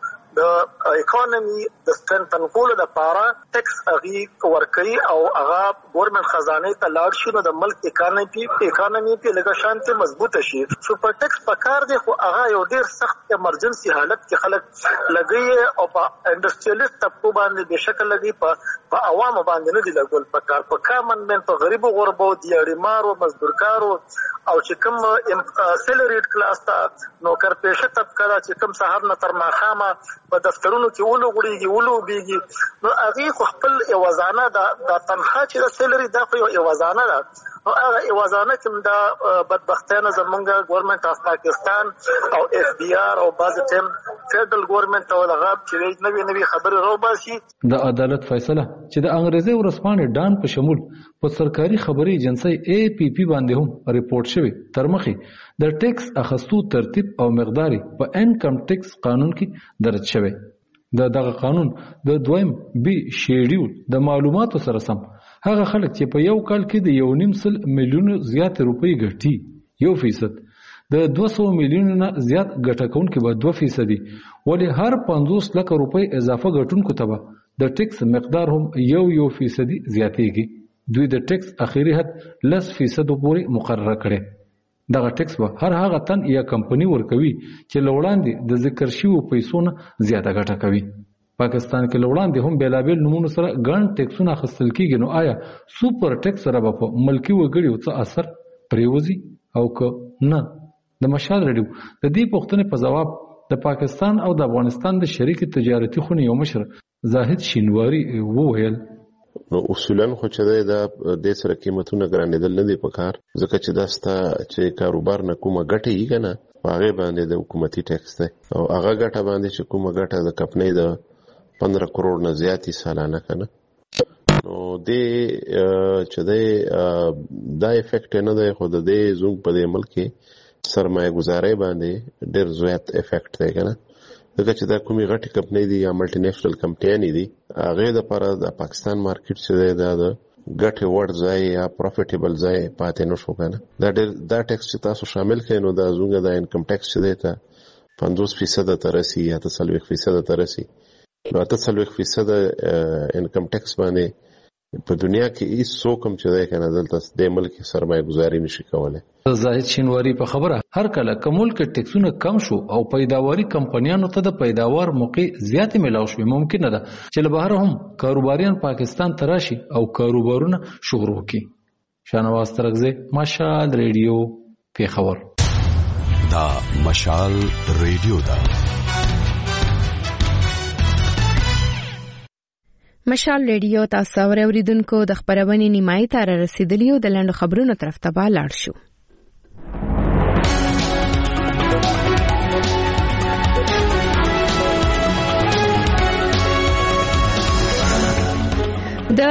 د اکانومي د ستنتن کولو لپاره ټیکس هغه ورکړي او هغه ګورنمنت خزانه ته لاړ شي نو د ملک اکانومي اکانومي په لږه شانتي مضبوطه شي سوپر ټیکس په کار دی خو هغه یو ډیر سخت ایمرجنسي حالت کې خلک لګي او په انډستریالیست طبقه باندې بشکل لګي په په عوامو باندې نه دی لګول په کار په کامن من په غریب غربو دیاړمارو مزدورکارو او چې کوم سیلریډ کلاس ته نوکر پیشه طبقه چې کوم سهار نه تر ماښامه په دفترونو کې ولو غړيږي ولو بيږي نو هغه خو خپل ایوازانه د تنخواه چې د سیلری دا خو یو ایوازانه ده نو هغه ایوازانه کوم د بدبختانه زمونږ ګورنمنت اف پاکستان او اف بي ار او بعض ټیم فدرال ګورنمنت او لغاب چې نوې نوې خبرې راوباسي د عدالت فیصله چې د انګريزي ورسپانې ډان په شمول په سرکاري خبري ایجنسی اي پي پي باندې هم ریپورت شوی تر مخې د ټیکس اخستو ترتیب او مقداري په انکم ټیکس قانون کې درج شوی د دغه قانون د دویم بي شیډول د معلوماتو سره سم هغه خلک چې په یو کال کې د یو نیم سل میلیون زیات روپۍ ګټي یو فیصد د دوه سوه میلیونو نه زیات ګټه کوونکي به دوه فیصدي ولې هر پنځوس لک روپۍ اضافه ګټونکو ته به د ټیکس مقدار هم یو یو فیصدي زیاتېږي دوی د ټیکس اخیری حد لس فیصد پورې مقرره کړي دغه ټیکس به هر هغه تن یا کمپنی ورکوي چې لوړاندې د ذکر شویو پیسو نه زیاته ګټه کوي پاکستان کې لوړاندې هم بیلابیل نمونه سره ګڼ ټیکسونه اخیستل کیږي نو آیا سوپر ټیکس سره به په ملکي وګړو څه اثر پریوزي او که نه د مشال ریډیو د دې پوښتنې په جواب د پاکستان او د افغانستان د شریک تجارتي خونې یو مشر زاهد شینواری وویل نو اصولا خو چې دا د سره قیمتونه ګرانېدل نه دي په کار ځکه چې دا ستا چې کاروبار نه کومه ګټه یې کنه هغه باندې د حکومتي ټیکس دی او هغه ګټه باندې چې کومه ګټه د کمپنۍ د پندرہ کروڑ نه زیاتی سالانه کنه نو دې چې دا دا افیکټ نه دی خو د دې زوم په دې ملک سرمایه گزاري باندې ډېر زیات افیکټ دی کنه دغه چې دا کومي غټي کمپنۍ دي یا ملټي نېشنل کمپنۍ دي هغه د لپاره د پاکستان مارکیټ چې دا د ګټه ور ځای یا پروفیټیبل ځای پاتې نشو کنه دا ډېر دا ټیکس چې تاسو شامل کړئ نو دا زونګه د انکم ټیکس چې دی ته پنځوس فیصد ته رسي یا ته څلوېښت فیصد ته رسي نو ته څلوېښت فیصد انکم ټیکس باندې په دنیا کې هیڅ څوک هم چې دی کنه دلته د ملک سرمایه گزاري نشي کولای زاهد شینواری په خبره هر کله که ملک ټیکسونه کم شو او پیداواري کمپنیانو ته د پیداوار موقع زیات ملاو شوي ممکن ده چې له بهر هم کاروباریان پاکستان ته راشي او کاروبارونه شروع کړي شانواز ترغزي مشال ریډیو پیښور دا مشال ریډیو دا مشال ریډیو تاسو اوریدونکو د خبرونې نیمایي ته رسیدلی او د لاندو خبرونو طرف ته لاړ شو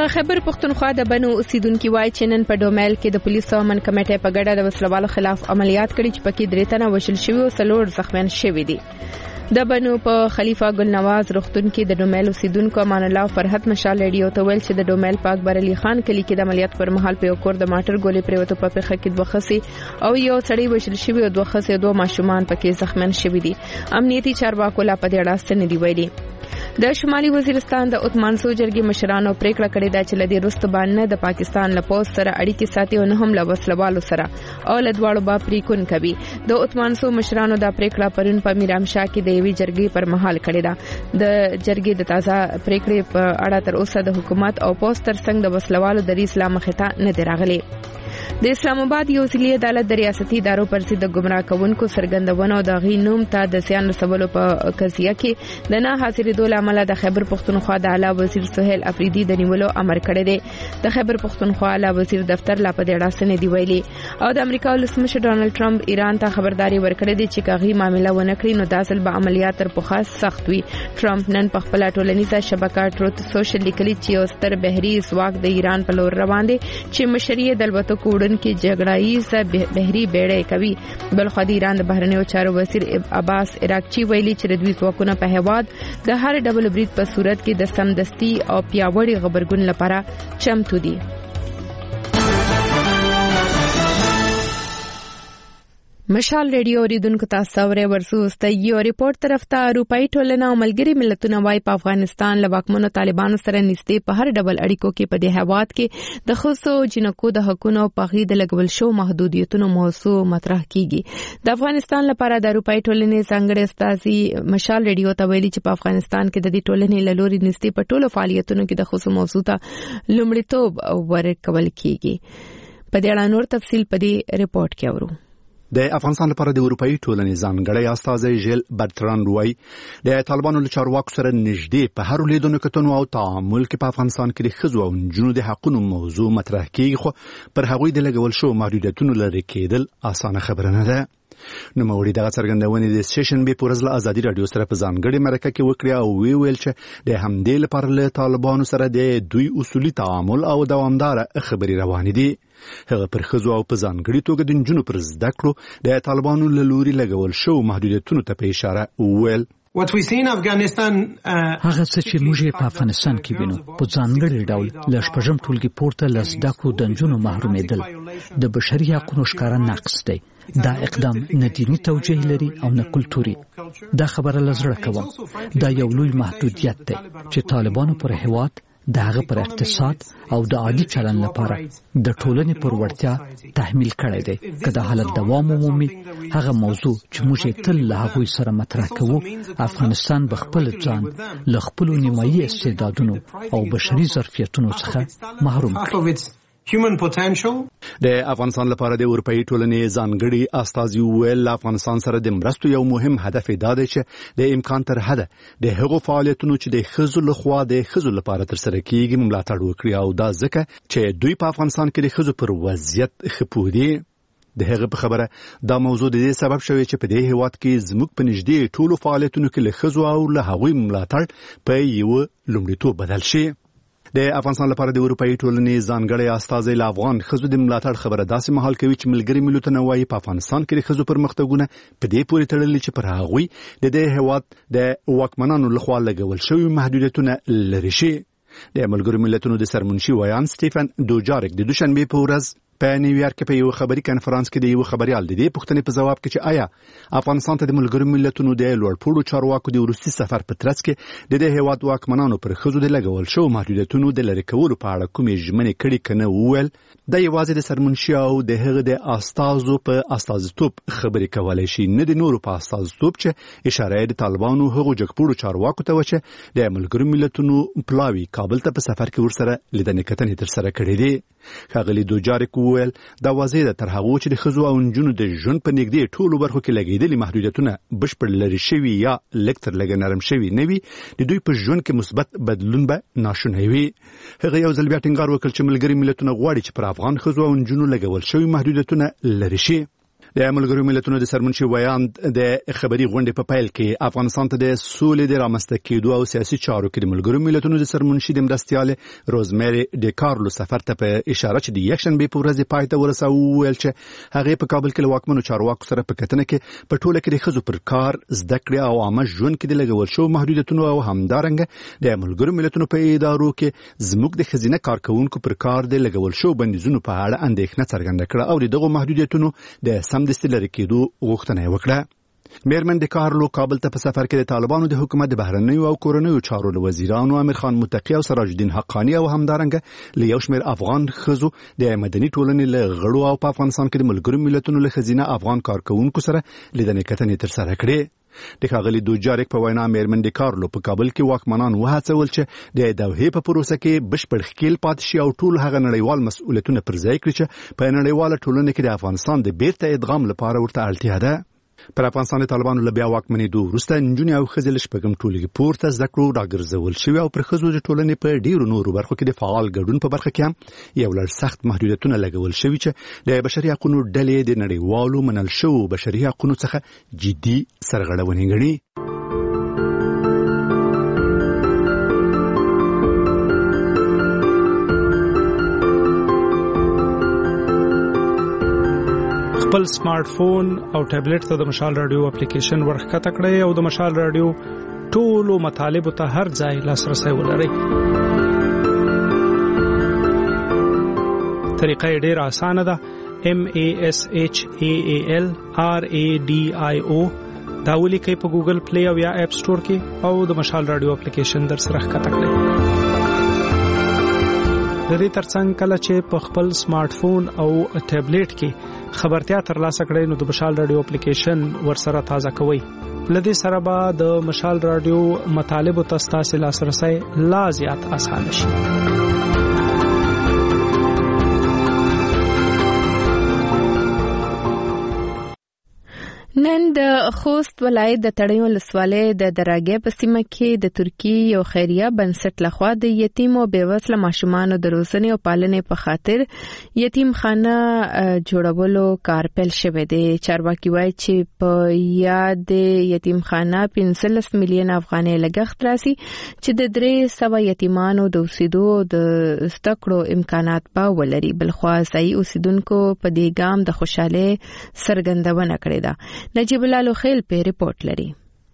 د خیبر پښتونخوا د بنو اوسیدونکو وایي چې نن په ډومل کې د پولیسو امن کمیټې په ګډه د وسلوالو خلاف عملیات کړي چې پکې درې تنه وژل شوي او څلور زخمیان شوي دي. د بنو په خلیفہ ګل نواز روغتون کې د ډومل اوسیدونکو امان الله فرحت مشال ریډیو ته ویل چې د ډومل په اکبر علي خان کلی کې د عملیات پر مهال په یو کور د ماټر ګولې پریوتو په پخه کې دوه خسي او یو سړی وژل شوی او دوه خسي او دوه ماشومان پکې زخمیان شوي دي. امنیتي چارواکو لا په دې اړه څه نه دی ویلي. د شمالي وزیرستان د عثمانسو جرګې مشرانو پریکړه کړې ده چې لدی رست باندې د پاکستان له پوز سره اړیکې ساتي او نه هم له وسلوالو سره او له دواړو با پریکون کوي. د عثمانسو مشرانو دا پریکړه پرون په میرام شاه کې د یوې جرګې پر مهال کړې ده. د جرګې د تازه پریکړې په اړه تر اوسه د حکومت او پوز ترڅنګ د وسلوالو د اسلام مخته نه دی راغلی. د اسلام آباد یو ځلي عدالت د ریاستي ادارو پر ضد ګمراه کوونکو سرګندونه او د غي نوم ته د سیان رسولو په قضیه کې د نه حاضرېدو له امله د خیبر پښتونخوا د اعلی وزیر سهیل افریدي د نیولو امر کړی دی. د خیبر پښتونخوا اعلی وزیر دفتر لا په دې اړه څه نه دی ویلي او د امریکا ولسمشر ډانلډ ټرمپ ایران ته خبرداري ورکړې ده چې کاغي معاملې ونه کړي نو د اصل به عملیات تر پخوا سخت وي. ټرمپ نن په خپل ټولنیزه شبکه ټروت سوشل لیکلي چې یو ستر بحري ځواک د ایران په لور روان دي چې مشري د الوتکو کوډن کې جګړایي بحري بیړۍ کوي. بلخو د ایران د بهرنیو چارو وزیر عباس عراقچی ویلي چې د دوی ځواکونه په هیواد د هر ډول برید په صورت کې د سمدستي او پیاوړي خبرګون لپاره چمتو دي. مشال ریډیو اوریدونکو تاسو اورئ ورسوسته یو ریپورت طرف ته اروپאי ټولنه او ملګری ملتونه وايي په افغانستان له واکمنو طالبانو سره نږدې په هر ډول اړیکو کې په دې هیواد کې د خصوصو جنکو د حقوقو په غیږ لګول شو محدودیتونو موضوع مطرح کیږي. د افغانستان لپاره د اروپאי ټولنې څنګه استازي مشال ریډیو ته ویلي چې په افغانستان کې د دې ټولنې له لوري نږدې په ټولو فعالیتونو کې د خصوصو موضوع ته لومړیتوب ورکول کیږي. په دې اړه نور تفصیل په دې ریپورت کې اورو. د افغانستان لپاره د اروپאי ټولنې ځانګړی استازی ژیل برتراند وایي د طالبانو له چارواکو سره نږدې په هر لیدونو کتنو او تعامل کې په افغانستان کې د ښځو او نجونو د حقوقو موضوع مطرح کیږي خو پر هغوی د لګول شو محدودیتونو لرې کېدل اسانه خبره نه ده. نو موري دغه څرګندونې د سیشن به پورز له ازادي رادیو سره په ځانګړي مرکه کې وکړه او وی ویل چې د همدې لپاره له طالبانو سره د دوی اصولي تعامل او دوامدار خبري روان دي. هغه پر خزو او په ځانګړي توګه د نجونو پر زده کړو د طالبانو له لوري لګول شو محدودیتونو ته په اشاره ویل. هغه څه چې موږ په افغانستان کې وینو په ځانګړي ډول ل شپږم ټولګي پورته لزدکو د نجونو محرومېدل د بشري حقوقو ښکارا نقص دی. دا اقدام نه دینی توجیه لري او نه کلتوري. دا خبره لزړه کوم دا یو لوی محدودیت دی چې طالبانو پر هیواد دغه پر اقتصاد او د عادي چلن لپاره د ټولنې پر وړتیا تحمیل کړی دی. که د حالت دوام ومومي هغه موضوع چې موږ تل له هغوی سره مطرح کوو افغانستان به خپل ځان له خپلو نیمایي استعدادونو او بشري ظرفیتونو څخه محروم کړي. د افغانستان لپاره د اروپאי ټولنې ځانګړي استازي ویل افغانستان سره د مرستو یو مهم هدف دا دی چې د امکان تر حده د هغو فعالیتونو چې د ښځو لخوا د ښځو لپاره ترسره کیږي ملاتړ وکړي او دا ځکه چې دوی په افغانستان کې د ښځو پر وضعیت ښه پوه دي. د هغه په خبره دا موضوع د دې سبب شوی چې په دې هیواد کې زموږ په نږدې ټولو فعالیتونو کې له ښځو او له هغوی ملاتړ په یو لومړیتوب بدل شي. د افغانستان لپاره د اروپאי ټولنې ځانګړی استازی له افغان ښځو د ملاتړ خبره داسې مهال کوي چې ملګري ملتونه وايي په افغانستان کې د ښځو پرمختګونه په دې پورې تړلي چې پر هغوی د دې هیواد د واکمنانو لخوا لګول شوي محدودیتونه لرې شي. د ملګرو ملتونو د سرمنشي ویان سټیفن دوجارک د دوشنبه په ورځ په نیویارک کې په یو خبري کانفرنس کې د یو خبريال د دې پوښتنې په جواب کې چې آیا افغانستان ته د ملګرو ملتونو د لوړپوړو چارواکو د روسي سفر په ترڅ کې د دې هیواد واکمنانو پر ښځو د لګول شو محدودیتونو د لری کولو په اړه کومې ژمنې کړي کنه وویل د یوازې د سرمنشي او د هغه د استازو په استازیتوب خبرې کولای شي نه د نورو په استازیتوب چې اشاره د طالبانو هغو جګپوړو چارواکو ته وچه د ملګرو ملتونو پلاوی کابل ته په سفر کې ورسره لیدنې کتنې تر سره کړې دي. ښاغلي دوجارک وویل دا واضح ده تر هغه چې د ښځو او نجونو د ژوند په نږدې ټولو برخو کې لګېدلي محدودیتونه بشپړ لرې شوي یا لږ تر لږه نرم شوي نه وي د دوی په ژوند کې مثبت بدلون به ناشونی وي. هغه یو ځل بیا ټینګار وکړ چې ملګري ملتونه غواړي چې پر افغان ښځو او نجونو لګول شوي محدودیتونه لرې شي. د ملګرو ملتونو د سرمنشي ویان د خبري غونډې په پیل کې افغانستان ته د سولې د رامنځته کېدو او سیاسي چارو کې د ملګرو ملتونو د سرمنشي د مرستيال روزمری ډي کارلو سفر ته په اشاره چې د یکشن به په ورځ پای ته ورساو ویل چې هغه په کابل کې واکمنو چارواکو سره په کتنه کې په ټوله کې د خزو پر کار زده کړې او عامه ژوند کې د لګول شو محدودیتونو او همدارنګ د ملګرو ملتونو په ادارو کې زموږ د خزینه کارکونکو پر کار د لګول شو بندیزونو په اړه اندېښنه څرګنده کړه او دغه محدودیتونو د سم د لري کېدو غوښتنه وکړه. میرمن د کارلو کابل ته په سفر کې د طالبانو د حکومت د بهرنیو او کورنیو چارو وزیرانو امیر خان متقی او سراج الدین حقانی او همدارنګه له یو شمېر افغان خزو د مدني ټولنې له غړو او په افغانستان کې د ملګرو ملتونو له خزینه افغان کارکونکو سره لیدنې کتنې تر سره کړې. د ښاغلي دوجارک په وینا میرمن د کارلو په کابل کې واکمنان وهڅول چې د دوحې په پروسه کې بشپړ ښکیل پاتې شي او ټول هغه نړیوال مسؤلیتونه پر ځای کړي چې په نړیواله ټولنه کې د افغانستان د بیرته ادغام لپاره ورته اړتیا ده. پر افغانستان طالبانو له بیا واکمنېدو وروسته نجونې او ښځې له شپږم ټولګي پورته زده کړو راګرځول شوي او پر ښځو د ټولنې په ډېرو نورو برخو کې د فعال ګډون په برخه کې هم یو لړ سخت محدودیتونه لګول شوي چې د بشري حقونو ډلې د نړیوالو منل شوو بشري حقونو څخه جدي سرغړونې ګڼي. خپل سمارټ فون او ټابلیټ ته د مشال رادیو اپلیکیشن ورخکته کړئ او د مشال رادیو ټولو مطالبو ته هر ځای لاسرسي ولرئ. طریقه یې ډېره اسانه ده. M A S H A A L R A D I O دا ولیکئ په ګوګل پلی او یا اپ سٹور کې او د مشال رادیو اپلیکیشن در سره ښکته کړئ. د دې ترڅنګ کله چې په خپل سمارټ فون او ټابلیټ کې خبرتیا ترلاسه کړئ نو د مشال رادیو اپلیکیشن ورسره تازه کوئ. لدې سره به د مشال رادیو مطالبو ته ستاسو لاسرسي لا زیات اسانه شي. نن د خوست ولایت د تړیو ولسوالۍ د دراګې په سیمه کې د ترکیې یو خیریه بنسټ لخوا د یتیم او بیوزله ماشومانو د روزنې او پالنې په خاطر یتیمخانه جوړولو کار پیل شوی دی. چارواکي وایي چې په یاد یتیمخانه پنځلس میلیون افغانۍ لګښت راسي چې د درې سوه یتیمانو د اوسېدو د زده کړو امکانات به ولري. بلخوا ځایي اوسیدونکو په دې ګام د خوشحالۍ څرګندونه کړې ده. نجیب الله لوخیل په ریپورت لري.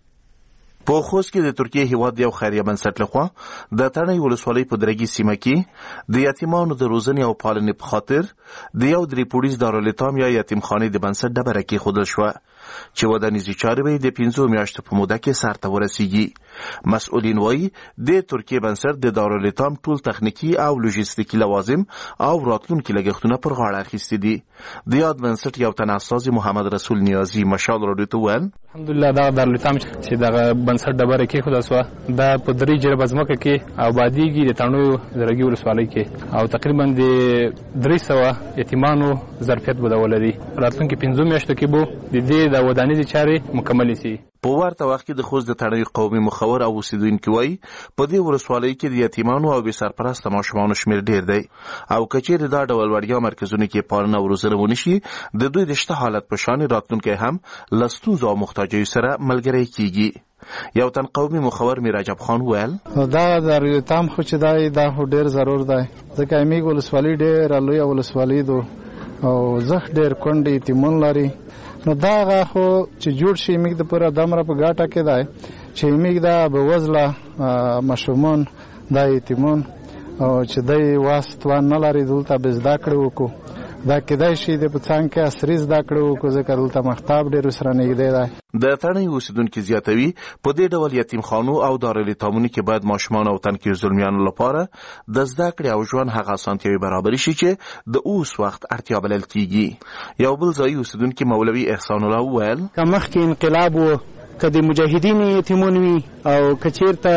په خوست کې د ترکیې هیواد یو خیریه بنسټ لخوا د تړی ولسوالۍ په درګي سیمه کې د یتیمانو د روزنې او پالنې په خاطر د یو درې پولیس دارالایتام یا یتیمخانې د بنسټ ډبره کېښودل شوه چې ودانیزي چارې به د پنځو میاشتو په موده کې سرته ورسیږي. مسؤلین وایي د ترکیې بنسټ د دارالایتام ټول تخنیکي او لوژیستیکي لوازم او راتلونکي لګښتونه پر غاړه اخیستي دي. د یاد بنسټ یو تن استازي محمد رسول نیازي مشال رادیو ته ویل الحمدلله دا دارالایتام چې دغه بنسټ ډبره کېښودل شوه دا په درې جربه ځمکه کې آبادیږي د تڼیو درګي ولسوالۍ کې او تقریبا د درې سوه یتیمانو ظرفیت به ولري. راتلونکي پنځو میاشتو کې به د دې د ودانیزي چارې مکمل شي. په ورته وخت کې د خوست د تړیو قومي مخور او اوسیدونکي وایي په دې ولسوالۍ کې د یتیمانو او بې سرپرسته ماشومانو شمېر ډېر دی او که چیرې دا ډول وړیا مرکزونو کې پالنه او روزنه ونه شي د دوی د شته حالت په شان راتلونکی هم له ستونزو او محتاجیو سره ملګری کیږي. یو تن قومي مخور میرعجب خان ویل دا دارالایتام خو چې دی دا خو ډېر ضرور دی ځکه امیږ ولسوالۍ ډېره لویه ولسوالۍ ده او زښت ډېر کونډې یتیمان لري. نو دا هغه خو چې جوړ شي موږ د پوره دمره په ګاټه کې دی چې موږ دا بېوزله ماشومان دا یتیمان او چې دی واس توان نه لري دلته به زده کړې وکړو دا کېدای شي د په څنګ کې عصري زده کړې وکړو ځکه دلته مکتب ډېر ورسره نږدې دی. د تړی اوسیدونکي زیاتوي په دې ډول یتیمخانو او دارالایتامونو کې باید ماشومان او تنکي زلمیانو لپاره د زده کړې او ژوند هغه اسانتیاوې برابرې شي چې د اوس وخت اړتیا بلل کېږي. یو بل ځایي اوسیدونکي مولوي احسان الله وویل که مخکې انقلاب و که د مجاهدینو یتیمون وي او که چېرته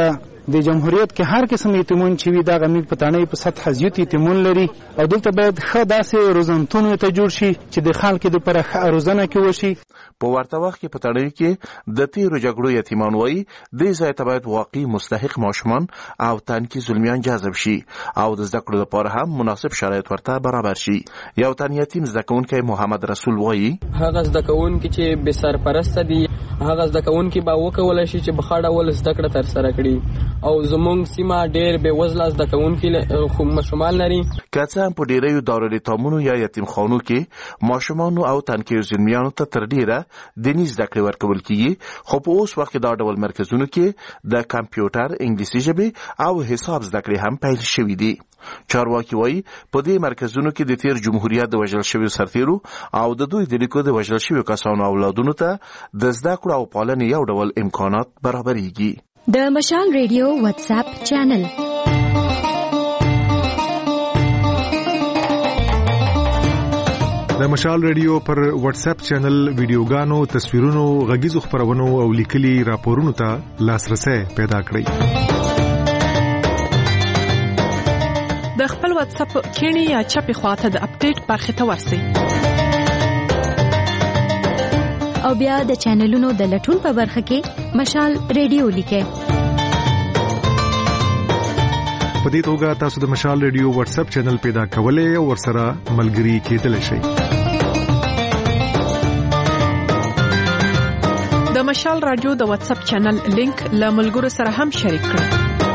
د جمهوریت کې هر قسم یتیمون چې وي دا غمیګ پټانې په سطح زیات یتیمون لري او دلته باید ښه داسې روزنتونو ته جوړ شي چې د خلکو د پر ښه روزنه کې وشي. په ورته وخت کې پټانې کې د تیرو جګړو یتیمان وایي د ځای ته باید واقعي مستحق ماشومان او تنکي زلمیان جذب شي او د زده کړو لپاره هم مناسب شرایط ورته برابر شي. یو تن یتیم زده کوونکی محمد رسول وایي هغه زده کوونکي چې بې سرپرسته دي هغه زده کوونکي به وکولی شي چې په ښه ډول زده کړه ترسره کړي او زموږ سیمه ډېر بې وزله زده کوونکي ماشومان لري. که څه هم په ډېریو دارالایتامونو یا یتیمخانو کې ماشومانو او تنکیو زلمیانو ته تر ډېره دیني زده کړې ورکول کېږي، خو په اوس وخت کې دا ډول مرکزونو کې د کمپیوټر، انګلیسي ژبې او حساب زده کړې هم پیل شوي دي. چارواکي وایي په دې مرکزونو کې د تیر جمهوریت د وژل شویو سرتیرو او د دوی د لیکو د وژل شویو کسانو اولادونو ته د زده کړو او پالنې یو ډول امکانات برابرېږي. د مشال ریډیو واتس اپ چینل د مشال ریډیو پر واتس اپ چینل ویډیوګانو، تصویرونو، غږیزو خبرونو او لیکلي راپورونو ته لاسرسي پیدا کړئ. د خپل واتس اپ کینی یا چپی خواته د اپډیټ برخه ته ورسئ او بیا د چینلونو د لټون په برخه کې مشال ریډیو لیکئ. په دې توګه تاسو د مشال ریډیو واتس اپ چینل پیدا کولای او ورسره ملګري کېدلی شئ. د مشال رادیو د واتس اپ چینل لینک له ملګرو سره هم شریک کړئ.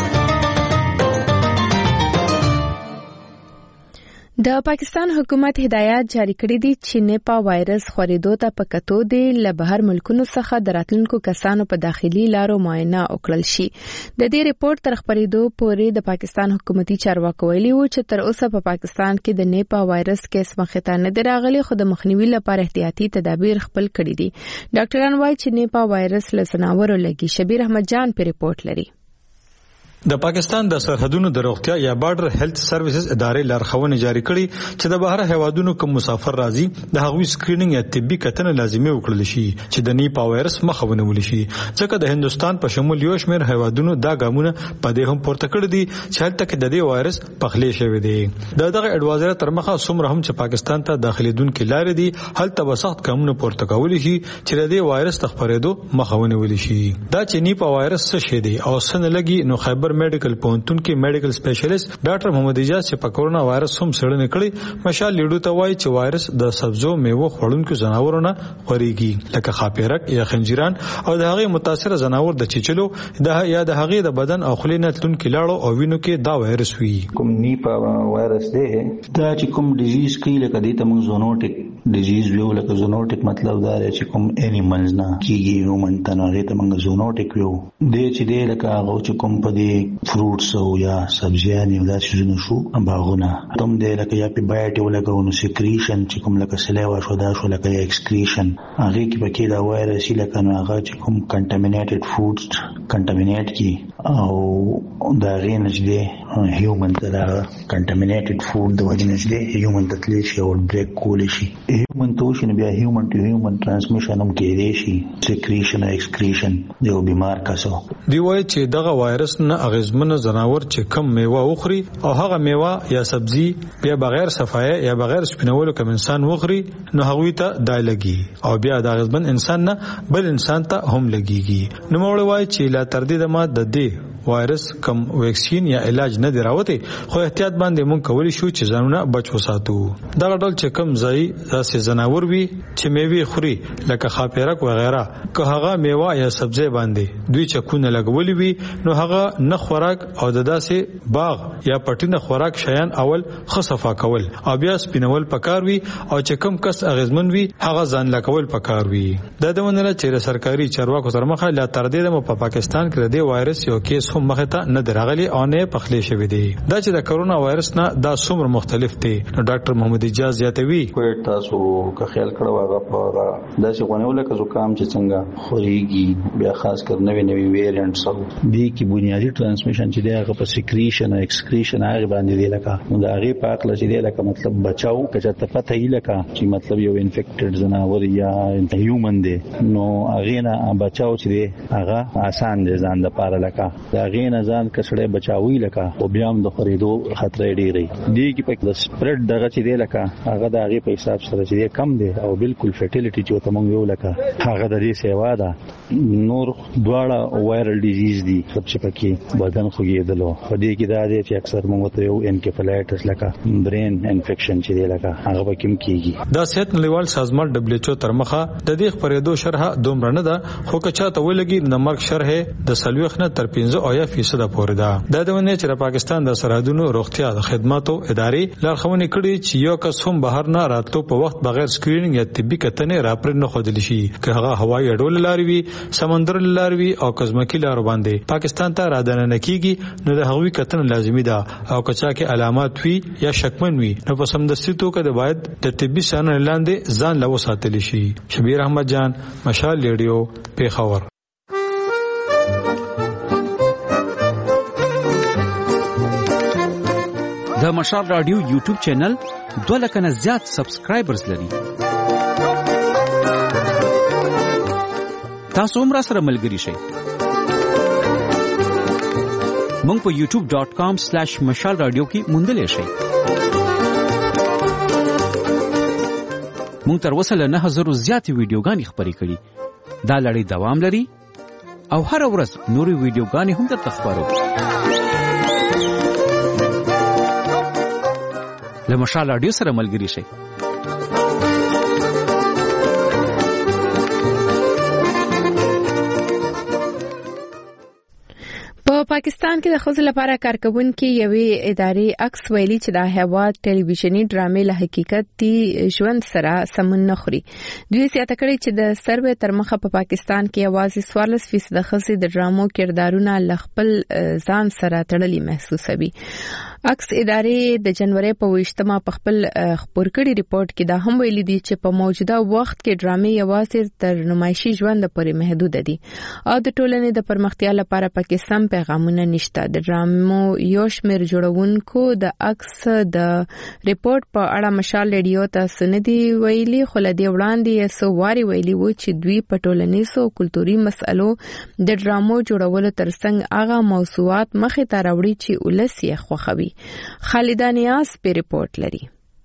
د پاکستان حکومت هدایت جاری کړی دی چې نیپا وایرس خورېدو ته په کتو دی له بهر ملکونو څخه د راتلونکو کسانو په داخلي لارو معاینه وکړل شي. د دې ریپورت تر خپرېدو پورې د پاکستان حکومتي چارواکو ویلي وو چې تر اوسه په پاکستان کې د نیپا وایرس کیس مخې ته نه دی راغلی، خو د مخنیوي لپاره احتیاطي تدابیر خپل کړي دي. ډاکټران وایي چې نیپا وایرس له ځناورو لګي. شبیر احمد جان په ریپورت لري. د پاکستان د سرحدونو د روغتیا یا بارډر هیلث سرویسز ادارې لارښوونې جاری کړې چې د بهر هیوادونو کوم مسافر راځي د هغوی سکرینینګ یا طبي کتنه لازمي وکړل شي چې د نیپا وایرس مخه ونیول شي، ځکه د هندستان په شمول یو شمېر هیوادونو دا ګامونه په دې هم پورته کړی دي چې هلته کې د دې وایرس پخلی شوی دی. د دغه اډوایزر تر مخه څومره هم چې پاکستان ته داخليدونکو لارې دي هلته به سخت ګامونه پورته کولی شي چې د دې وایرس د خپرېدو مخه ونیول شي. دا چې نیپا وایرس څه شی دی او څنګه لګي، نو خیبر میډیکل پونتون کې میډیکل سپیشلیست ډاکټر محمد اجاز چې په کورونا وایرس هم څېړنه کړې مشال لیډو ته وایي چې وایرس د سبزو میوه خوړونکو ځناورو نه خوريږي، لکه خاپیرک یا خنجران او د هغې متاثره ځناور د چیچلو د یا د هغې د بدن او خولې نه تلونکي لاړو او وینو کې دا وایرس وي. کوم نیپا وایرس دی دا چې کوم ډیزیز کوي، لکه دې ته موږ زونوټیک ډیزیز ویو، لکه زونوټیک مطلب دا دی چې کوم انیملز نه کیږي هیومن ته، نو هغې ته موږ زونوټیک ویو. دی چې دی لکه هغه چې کوم په دې فروټس او یا سبزیان یو داسې څیزونه شو باغونه تم دی لکه یا په بایټ ولګو نو سکریشن چې کوم لکه سلیوا شو دا شو لکه ایکسکریشن هغه کې پکې دا وایرس لکه نو هغه چې کوم کنټامینیټډ فودز کنټامینیټ کی او دا غین چې دی هیومن ته دا کنټامینیټډ فود د وجه نه دی هیومن ته تللی شي او بریک کولی شي هیومن ته وشي نو بیا هیومن ټو هیومن ترانسمیشن هم کېدی شي سکریشن او ایکسکریشن یو بیمار کسو. دی وایي چې دغه وایرس نه اغیزمن ځناور چې کم میوه وخوري او هغه میوه یا سبزی بیا بغیر صفایه یا بغیر سپینولو کوم انسان وخوري نو هغوی ته دا لګي او بیا د اغیزمن انسان نه بل انسان ته هم لګيږي. نو موږ وایي چې لا تر دې دمه د دې وایرس کم ویکسین یا علاج نه دی راوته، خو احتیاط باندې مونږ کولی شو چې ځانونه بچ وساتو. دا ډول چې کم ځای داسې ځناور وي چې میوه خوري لکه خاپیرک وغیرہ، که هغه میوه یا سبزی باندې دوی چکونه لګولي وي نو هغه نه خوراک او د داسې باغ یا پټینه خوراک شیان اول خصفا کول او بیا سپینول پکار وي او چې کم کس اغیزمن وي هغه ځان لکول پکار وي. دا د ونله چې سرکاري چارواکو تر مخه لا تر دې په پاکستان کې د وایرس یو کیس هم مخه ته نه دراغلي او نه پخلی شوی دی. دا چې د کرونا وایرس نه دا څومره مختلف دی نو ډاکټر محمد اجاز زیاتوي. کوټ تاسو که خیال کړو هغه په داسې غونول که زکام چې څنګه خوريږي بیا خاص کر نوې نوې ویریانټس او دې کې بنیادی ترانسمیشن چې دی هغه په سکریشن او ایکسکریشن هغه باندې دی لکه نو دا هغه پاک لږ دی لکه مطلب بچاو کچا ته پته ای لکه چې مطلب یو انفیکټډ زناور یا هیومن دی نو هغه نه بچاو چې دی هغه آسان دی ځان د پاره لکه دا دا غي نه ځان کسړې بچاوي لکه او بیا هم د خریدو خطر ډیری دی کې په د سپریډ دغه چې دی لکه هغه د هغه په حساب سره چې کم دی او بالکل فټیلیټی چې ته مونږ یو لکه هغه د دې سیوا ده نور دواړه وایرل ډیزیز دي چې پکې بدن خوګېدلو په دې کې دا دی چې اکثر مونږ ته یو انکفالایټس لکه برین انفیکشن چې دی لکه هغه به کوم کیږي دا صحت نړیوال سازمان دبليو ایچ او تر مخه د دې خبرېدو شرح دومره نه ده خو که چاته ولګي د مرګ شرح د سلوخ نه تر پنځه اویا فیصد پورې ده د دونه چې پاکستان د سرحدونو روغتیا د خدماتو ادارې لارښوونې کړې چې یو کس هم بهر نه راتلو په وخت بغیر سکرینینګ یا طبي کتنې راپر نه خودل شي که هغه هوایي اډول لاروي سمندر لاروي او کزمکی لار باندې پاکستان ته را دننه کیږي نو د هغوی کتنه لازمي ده او کچا کې علامات وي یا شکمن وي نو په سمدستي توګه د باید د طبي سنن لاندې ځان له وساتل شي. شبیر احمد جان، مشال ریډیو، پیښور. د مشال رادیو یوټیوب چینل دوه لک نه زیات سبسکرایبرز لري. تاسو هم را سره ملګري شئ. مونږ په یوټیوب ډاٹ کام سلیش مشال رادیو کې موندلې شئ. مونږ تر اوسه له نه هزارو زیاتې ویډیوګانې خپرې کړي. دا لړۍ دوام لري او هر ورځ نورې ویډیوګانې هم درته خپرو. له مشال رادیو سره ملګري شئ. په پاکستان کې د ښځو لپاره کارکونکو یوې ادارې عکس ویلي چې د هوا ټلویزیونی ډرامې له حقیقتي ژوند سره سمون نه خوري. دوی زیاته کړې چې د سروې تر مخه په پاکستان کې یوازې څوارلس فیصد ښځې د ډرامو کردارونه له خپل ځان سره تړلي محسوسوي. عکس ادارې د جنوري په ویشتمه په خپل خبر کړي ریپورت کې دا هم ویلي دي چې په موجوده وخت کې ډرامې یوازې تر نمایشي ژوند پورې محدود دي او د ټولنې د پرمختیا لپاره پاکستان پیغامونه نشته. د ډرامو یو شمېر جوړونکو د عکس د ریپورت په اړه مشال ریډیو ته سندي ویلي خو لدی وړاندې سو واري ویلي و چې دوی په ټولنیزو کلتوري مسالو د ډرامو جوړولو ترڅنګ هغه موضوعات مخې ته راوړي چې ولسی خوخوي. خالده نیاز په ریپورت لري.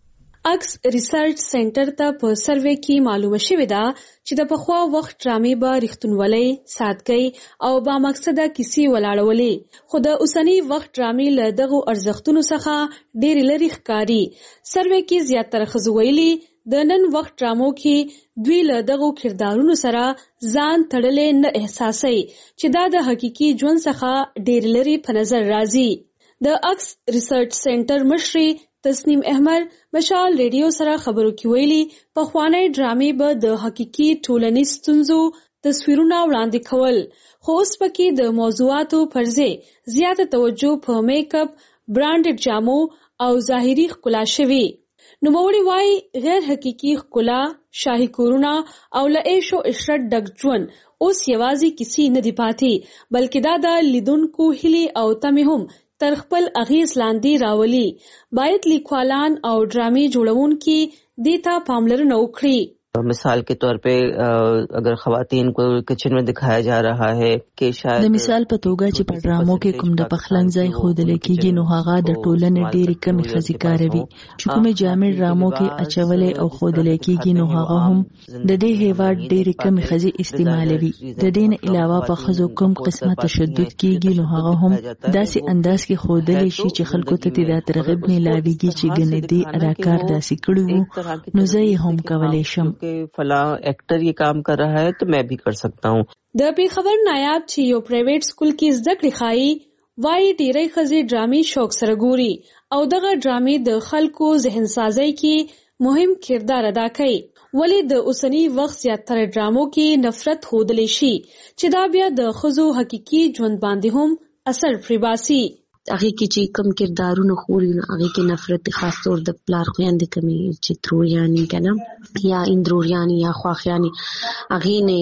عکس ریسرچ سنټر ته په سروې کې معلومه شوې ده چې د پخوا وخت ډرامې به رښتونولۍ، سادګۍ او با مقصده کیسې ولاړولې، خو د اوسنی وخت ډرامې له دغو ارزښتونو څخه ډېر لرې ښکاري. سروې کې زیاتره ښځو ویلي د نن وخت ډرامو کې دوی له دغو کردارونو سره ځان تړلې نه احساسوي چې دا د حقیقي ژوند څخه ډېر لرې په نظر راځي. د عکس ریسرچ سنټر مشري تسنیم احمد مشال ریډیو سره خبرو کې ویلي پخوانی ډرامې به د حقیقي ټولنیز ستونزو تصویرونه وړاندې کول، خو اوس پکې د موضوعاتو پر ځای زیاته توجه په میک اپ، برانډډ جامو او ظاهري ښکلا شوې. نوموړي وايي غیر حقیقي ښکلا، شاهي کورونه او له عیش او عشرت ډک ژوند اوس یوازې کیسې نه دي پاتې، بلکې دا د لیدونکو هیلې او تمې هم تر خپل اغیز لاندې راولي. باید لیکوالان او ډرامې جوړونکي دې ته پاملرنه وکړي. مثال के तौर पे अगर खवातीन को किचन में दिखाया जा रहा है कि शायद د مثال په توګه چې په ډرامو کې کوم د پخلنځ ځای خودل کېږي نو هغه د ټولنې ډېری کمی خزي کاروي چې کومه جامع ډرامو کې اچولې او خودل کېږي نو هغه هم د دې هیواد ډېری کمی خزي استعمالوي. د دې نه علاوه په خزو کوم قسمه تشدد کېږي نو هغه هم داسې انداز کې خودل شي چې خلکو ته د ترغیب نه لاويږي چې ګنې دې اداکار داسې کړو نو زه یې هم کولای شم कि फला एक्टर ये काम कर रहा है तो मैं भी कर सकता हूँ. د پیښور نایاب چې یو پرایویټ سکول کې زده کړې خایي وايي ډېری ښځې ډرامې شوق سره ګوري او دغه ډرامې د خلکو ذهن سازۍ کې مهم کردار ادا کوي. ولې د اوسنی وخت زیاتره ډرامو کې نفرت ښودلی شي چې دا بیا د ښځو حقیقي ژوند باندې هم اثر پرې باسي. هغه کې چې کم کردارونه خوري نو هغه کې نفرت خاص طور د پلار خويندې کمی چې تروریانی کنه یا اندروریانی یا خواخیانی هغه نه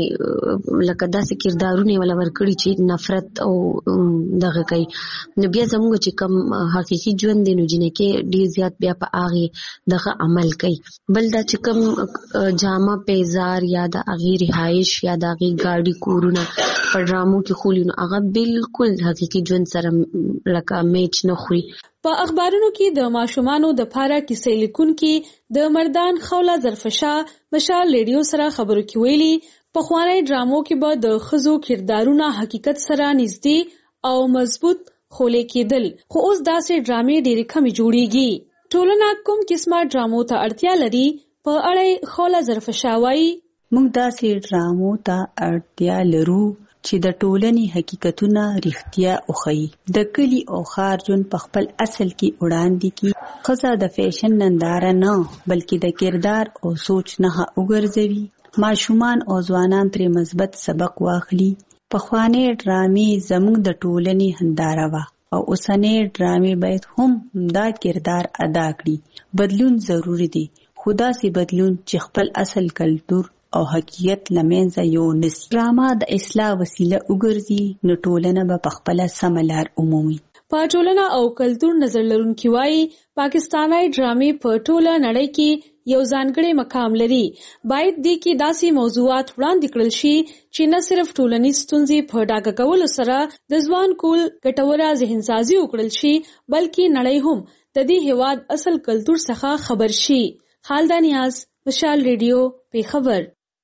لکه داسې کردارونه ولا ورکړي چې نفرت او دغه کوي نو بیا زموږ چې کم حقيقي ژوند دی نو جنې کې ډیر زیات بیا په هغه دغه عمل کوي. بل دا چې کم جامه پیزار یا د هغه رهائش یا د هغه ګاډي کورونه په ډرامو کې خولي نو هغه بالکل حقيقي ژوند سره لکه میچ نه خوري. په اخبارونو کې د ماشومانو د پاره کیسې لیکونکي د مردان خوله ظرفشا مشال ریډیو سره خبرو کې ویلي په خواني ډرامو کې به د خزو کردارونه حقیقت سره نږدې او مضبوط خولې کېدل خو اوس داسې ډرامې ډېرې کمې جوړیږي. ټولنه کوم قسمه ډرامو ته اړتیا لري په اړه خوله ظرفشا وایي موږ داسې ډرامو ته اړتیا لرو چې د ټولنې حقیقتونه رښتیا وښيي. د کلی او ښار ژوند په خپل اصل کې وړاندې کړي. ښځه د فیشن ننداره نه بلکې د کردار او سوچ نه وګرځوي. ماشومان او ځوانان ترې مثبت سبق واخلي. پخوانۍ ډرامې زموږ د ټولنې هنداره وه او اوسنۍ ډرامې باید هم دا کردار ادا کړي. بدلون ضروري دی خو داسې بدلون چې خپل اصل کلتور او حقیقت لمنځه یو نسی. ډرامه د اصلاح وسیله وګرځي نو ټولنه به په خپله سمه لار ومومي. په ټولنه او کلتور نظر لرونکي وایي پاکستاني ډرامې په ټوله نړۍ کې یو ځانګړی مقام لري. باید دې کې داسې موضوعات وړاندې کړل شي چې نه صرف ټولنیز ستونزې په ډاګه کولو سره د ځوان کول ګټوره ذهنسازي وکړل شي بلکې نړۍ هم د دې هیواد اصل کلتور څخه خبر شي. خالده نیاز، مشال ریډیو، پیښور.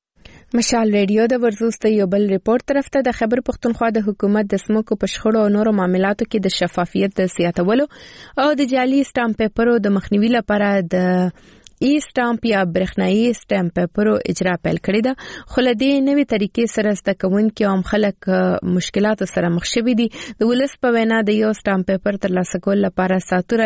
مشال ریډیو د ورزوست یو بل ریپورت طرف ته د خیبر پختونخوا د حکومت د سمکو په شخړو او نورو معاملاتو کې د شفافیت د زیاتولو او د جعلي سټامپ پیپرو د مخنیوي لپاره د ای سټامپ یا برېښنايي سټامپ پیپرو اجرا پیل کړی ده. خو له دې نوې طریقې سره زده کوونکي عام خلک مشکلاتو سره مخ شوي دي. د ولس په وینا د یو سټامپ پیپر ترلاسه کول لپاره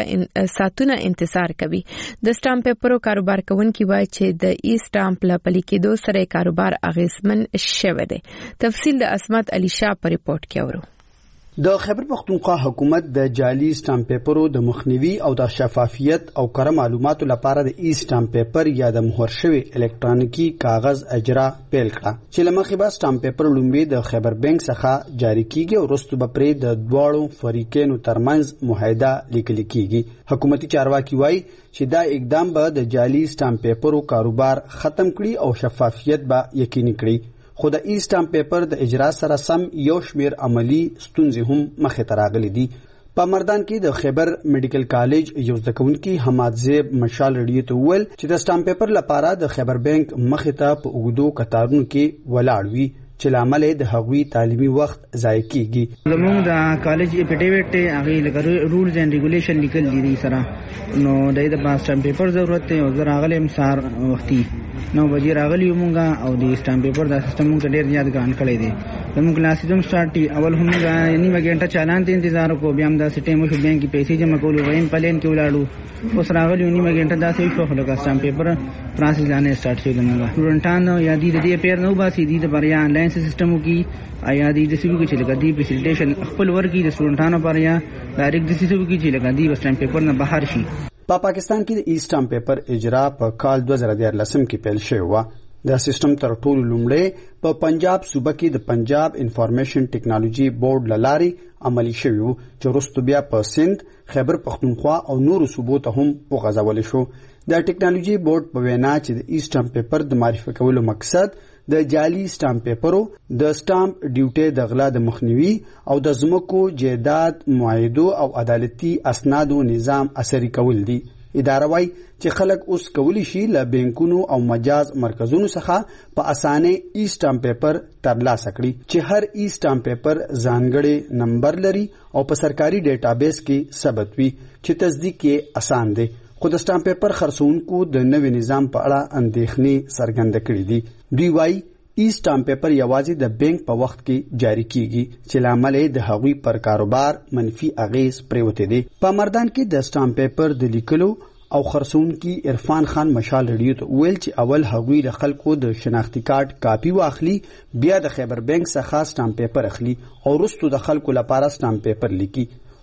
ساعتونه انتظار کوي. د سټامپ پیپرو کاروبار کوونکي وایي چې د ای سټامپ له پلي کېدو سره کاروبار اغیزمن شوی دی. تفصیل د عصمت علي شاه په ریپورت کې اورو. د خیبر پختونخوا حکومت د جعلي سټامپ پیپرو د مخنیوي او د شفافیت او کره معلوماتو لپاره د ای سټامپ پیپر یا د مهر شوی الکترونیکی کاغذ اجرا پیل کړه چې لمخې به سټامپ پیپر لومبي د خیبر بانک څخه جاری کیږي او وروسته به پرې د دواړو فریقینو ترمنځ معاهده لیکل کیږي. حکومتي چارواکي وایي چې دا اقدام به د جعلي سټامپ پیپرو کاروبار ختم کړي او شفافیت به یقیني کړي. خو د ای سټامپ پیپر د اجرا سره سم یو شمیر عملی ستونزې هم مخې ته راغلي دي. په مردان کې د خیبر میډیکل کالج یو زده کوونکي حماد زیب مشال ریډیو ته وویل چې د سټامپ پیپر لپاره د خیبر بانک مخې ته په اوږدو کتارونو کې ولاړ وي چې لامل د هغوی تعلیمي وخت ضایع کیږي. زموږ د کالج اپیډیویټ هغه لکه رولز اینڈ ریګولیشن لیکل دي سره نو د دې په سټامپ پیپر ضرورت دی او زه راغلم سار وختي نو بجې راغلی مونږه او د سټامپ پیپر د سیستم مونږ ډېر زیات ګران کړی دی. زموږ کلاسز هم سٹارټ اول هم نیمه غنټه چالان ته انتظار کو بیا هم د سټیم شو بانک کې پیسې جمع کولو وین پلین کې ولاړو اوس راغلی نیمه غنټه داسې شو خو لکه سټامپ پیپر پروسس لاندې سٹارټ شو زموږ سټوډنټانو یا د دې پیر نو باسي د بریا انلاین سیستم کې آیا د دې سیمه کې چې لکه دی فیسیلیټیشن خپل ورکی د سټوډنټانو پر یا ډایرکټ د سیمه کې چې لکه دی سټامپ پیپر نه بهر شي. په پا پاکستان کې د ای سټامپ پیپر اجرا په کال دوه زره دیارلسم کې پیل شوی و. دا سیستم تر ټولو لومړی په پنجاب صوبه کې د پنجاب انفارمیشن ټیکنالوژي بورډ لارې عملی شوی و چې وروسته بیا په سند، خیبر پختونخوا او نورو صوبو ته هم وغځول شو. د ټیکنالوژي بورډ په وینا چې د ای سټامپ پیپر د معرفي کولو مقصد د جعلي سټامپ پیپرو د سټامپ ډیوټي د غلا د مخنیوي او د ځمکو جیداد معاهدو او عدالتي اسنادو نظام اثري کول دي. اداره وايي چې خلک اوس کولی شي له بانکونو او مجاز مرکزونو څخه په اسانه ای سټامپ پیپر ترلاسه کړي چې هر ای سټامپ پیپر ځانګړی نمبر لري او په سرکاري ډیټابیس کې ثبت وي چې تصدیق یې اسان دی. خو د سټامپ پیپر خرڅونکو د نوي نظام په اړه اندېښنې څرګندې کړې دي. دوی وايي ای سټامپ پیپر یوازې د بانک په وخت کې جاری کیږي چې لامل یې د هغوی پر کاروبار منفي اغیز پریوتی دی. په مردان کې د سټامپ پیپر د لیکلو او خرڅونکي عرفان خان مشال ریډیو ته ویل چې اول هغوی له خلکو د شناختی کارت کاپی واخلي، بیا د خیبر بانک څخه سټامپ پیپر اخلي او وروسته د خلکو لپاره سټامپ پیپر لیکي.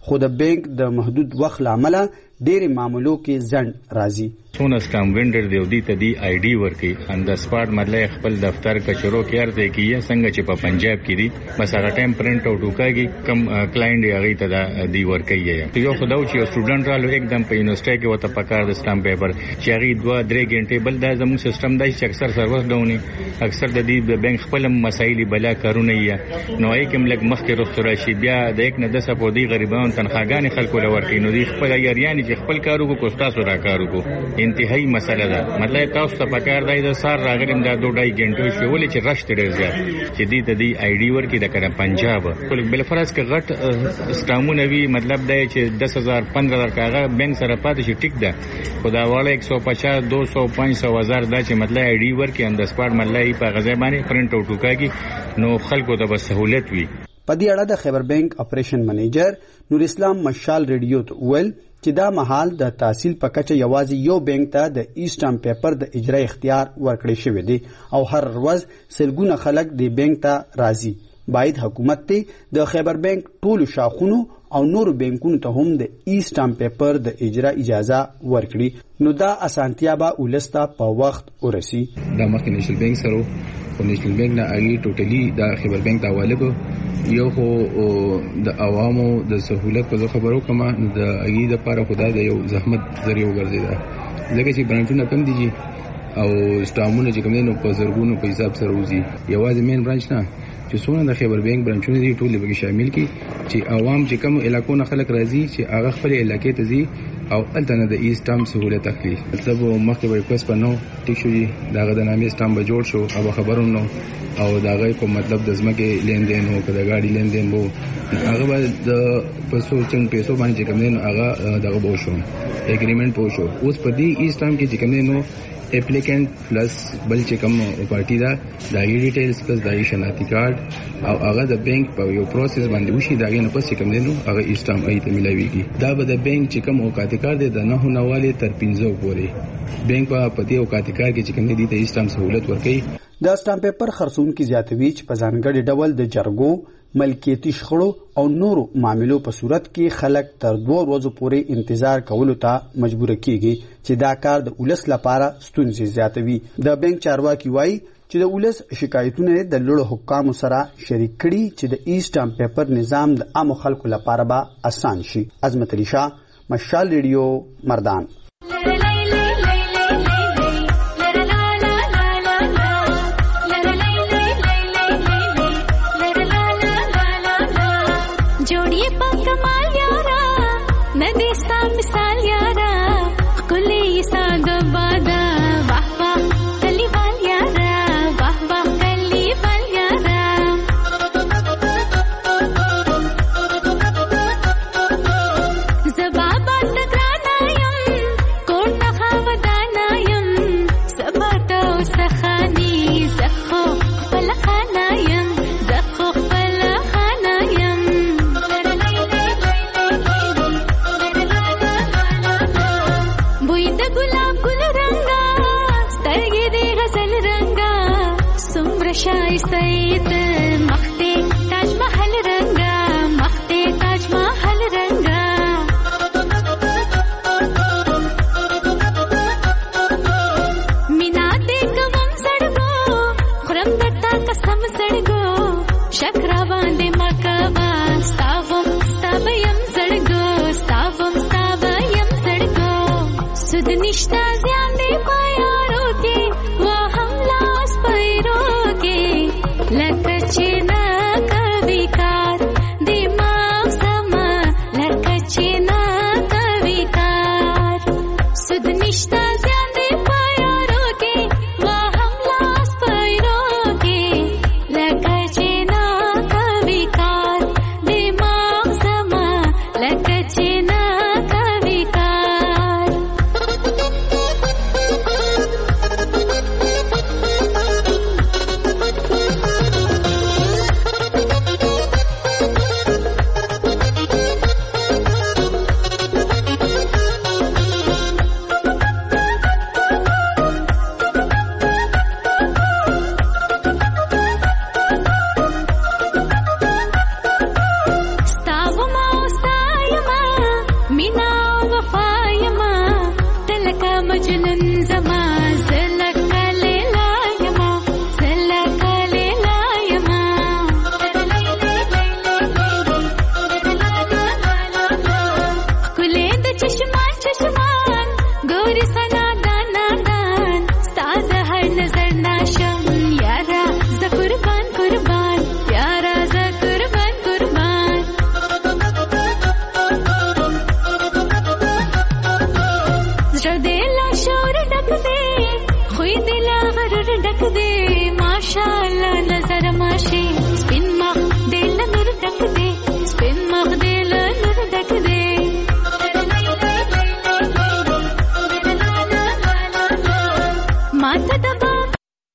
خو د بانک د محدود وخت لامل ډېر معاملو کې ځنډ راځي. څونه سټام وینډر دی ودی ته دی آی ډي ورکي ان د سپاټ مطلب خپل دفتر کچرو کې ارته کیه څنګه چې په پنجاب کې دی بس هغه ټایم پرنٹ اوټ وکاږي کم کلاینټ هغه ته دی ورکي یې یو خداو چې سټوډنټ رالو एकदम په یونیورسيټي کې وته پکار د سټام پیپر چې هغه دوه درې غنټې بل د زموږ سیستم دای چې اکثر سروس ډاوني اکثر د دې بانک خپل مسایل بلا کارونه یې نو یې کوم لګ مخکې رخصت راشي بیا د یک نه د سپو دی غریبانو تنخواګانې خلکو لورکې نو دی خپل یاريان چې خپل کارو کو کوستاسو را کارو کو انتهایی مسله ده. مطلب تاسو ته پکار دی د سار راغلم د دوه ډای غنټو شولې چې رشت ډېر چې دې ته دی آی ډي ورکې د کړه پنجاب کول بل فرض کې غټ سټامونه وی مطلب دی چې دس هزار پندرہ هزار کاغه بانک سره پاتې شي ټیک ده خدا والا ایک سو پچاس دو سو پانچ سو هزار دا چې مطلب آی ډي ورکې اند سپاټ مطلب په غزه باندې پرنٹ اوټ وکاږي نو خلکو ته بس سہولت وي. په دې اړه د خیبر بانک اپریشن منیجر نور اسلام مشال ریډیو ته ویل چې دا مهال د تحصیل په کچه یوازې یو بانک ته د ایسټام پیپر د اجرا اختیار ورکړی شوی دی او هر ورځ سلګونه خلک د بانک ته راځي. باید حکومت ته د خیبر بانک ټولو شاخونو او نور بانکونو ته هم د ایسټام پیپر د اجرا اجازه ورکړي نو دا اسانتیا به ولسته په وخت ورسی. د مخکې نېشنل بانک سره خو نېشنل بانک نه اګي ټوټلی د خیبر بانک ته حواله کو یو خو د عوامو د سہولت په خبرو کما د اګي د لپاره خدای د یو زحمت ذریعہ وګرځیدا لکه چې برانچونه کم دي او سټامونه چې کوم نو په زرګونو په حساب سره وزي یوازې مین برانچ نه چې څونه د خیبر بانک برانچونه دي ټول به شامل کی چې عوام چې کوم علاقو نه خلک راځي چې هغه خپل علاقې ته ځي او الته د ایسټام سہولت اخلي. مطلب مخکې به پس پنو ټیک شو داغه د نامې سټام به جوړ شو او خبرونو او داغه په مطلب د ځمکې لین دین او د گاډي لین دین وو هغه به د پیسو چن پیسو باندې کوم نو هغه دغه بو شو اګریمنت وو شو. اوس په دې ایسټام کې چې کوم نو اپلیکینټ پلس بل چې کوم پارټي دا داغي ډیټیلز پلس داغي شناختی کارت او هغه د بانک په یو پروسس باندې وشي داغي نه پس کوم دینو هغه ایسټام ایته ملایويږي. دا به د بانک چې کوم اوقات کار دی د نه هنواله تر پنځو پورې بانک په پدې اوقات کار کې چې کوم دي ته ایسټام سہولت ورکړي. د سټام پیپر خرڅون کې زیاتوي چې په ځانګړي ډول د جرګو ملکیتي شخړو او نورو معاملو په صورت کې خلک تر دوه ورځې پورې انتظار کولو ته مجبور کیږي چې دا کار د ولس لپاره ستونزې زیاتوي. د بانک چارواکي وایي چې د ولس شکایتونه د لوړو حکامو سره شریک کړي چې د ایسټام پیپر نظام د عام خلکو لپاره به آسان شي. عظمت علي شاه، مشال ریډیو، مردان. Nishta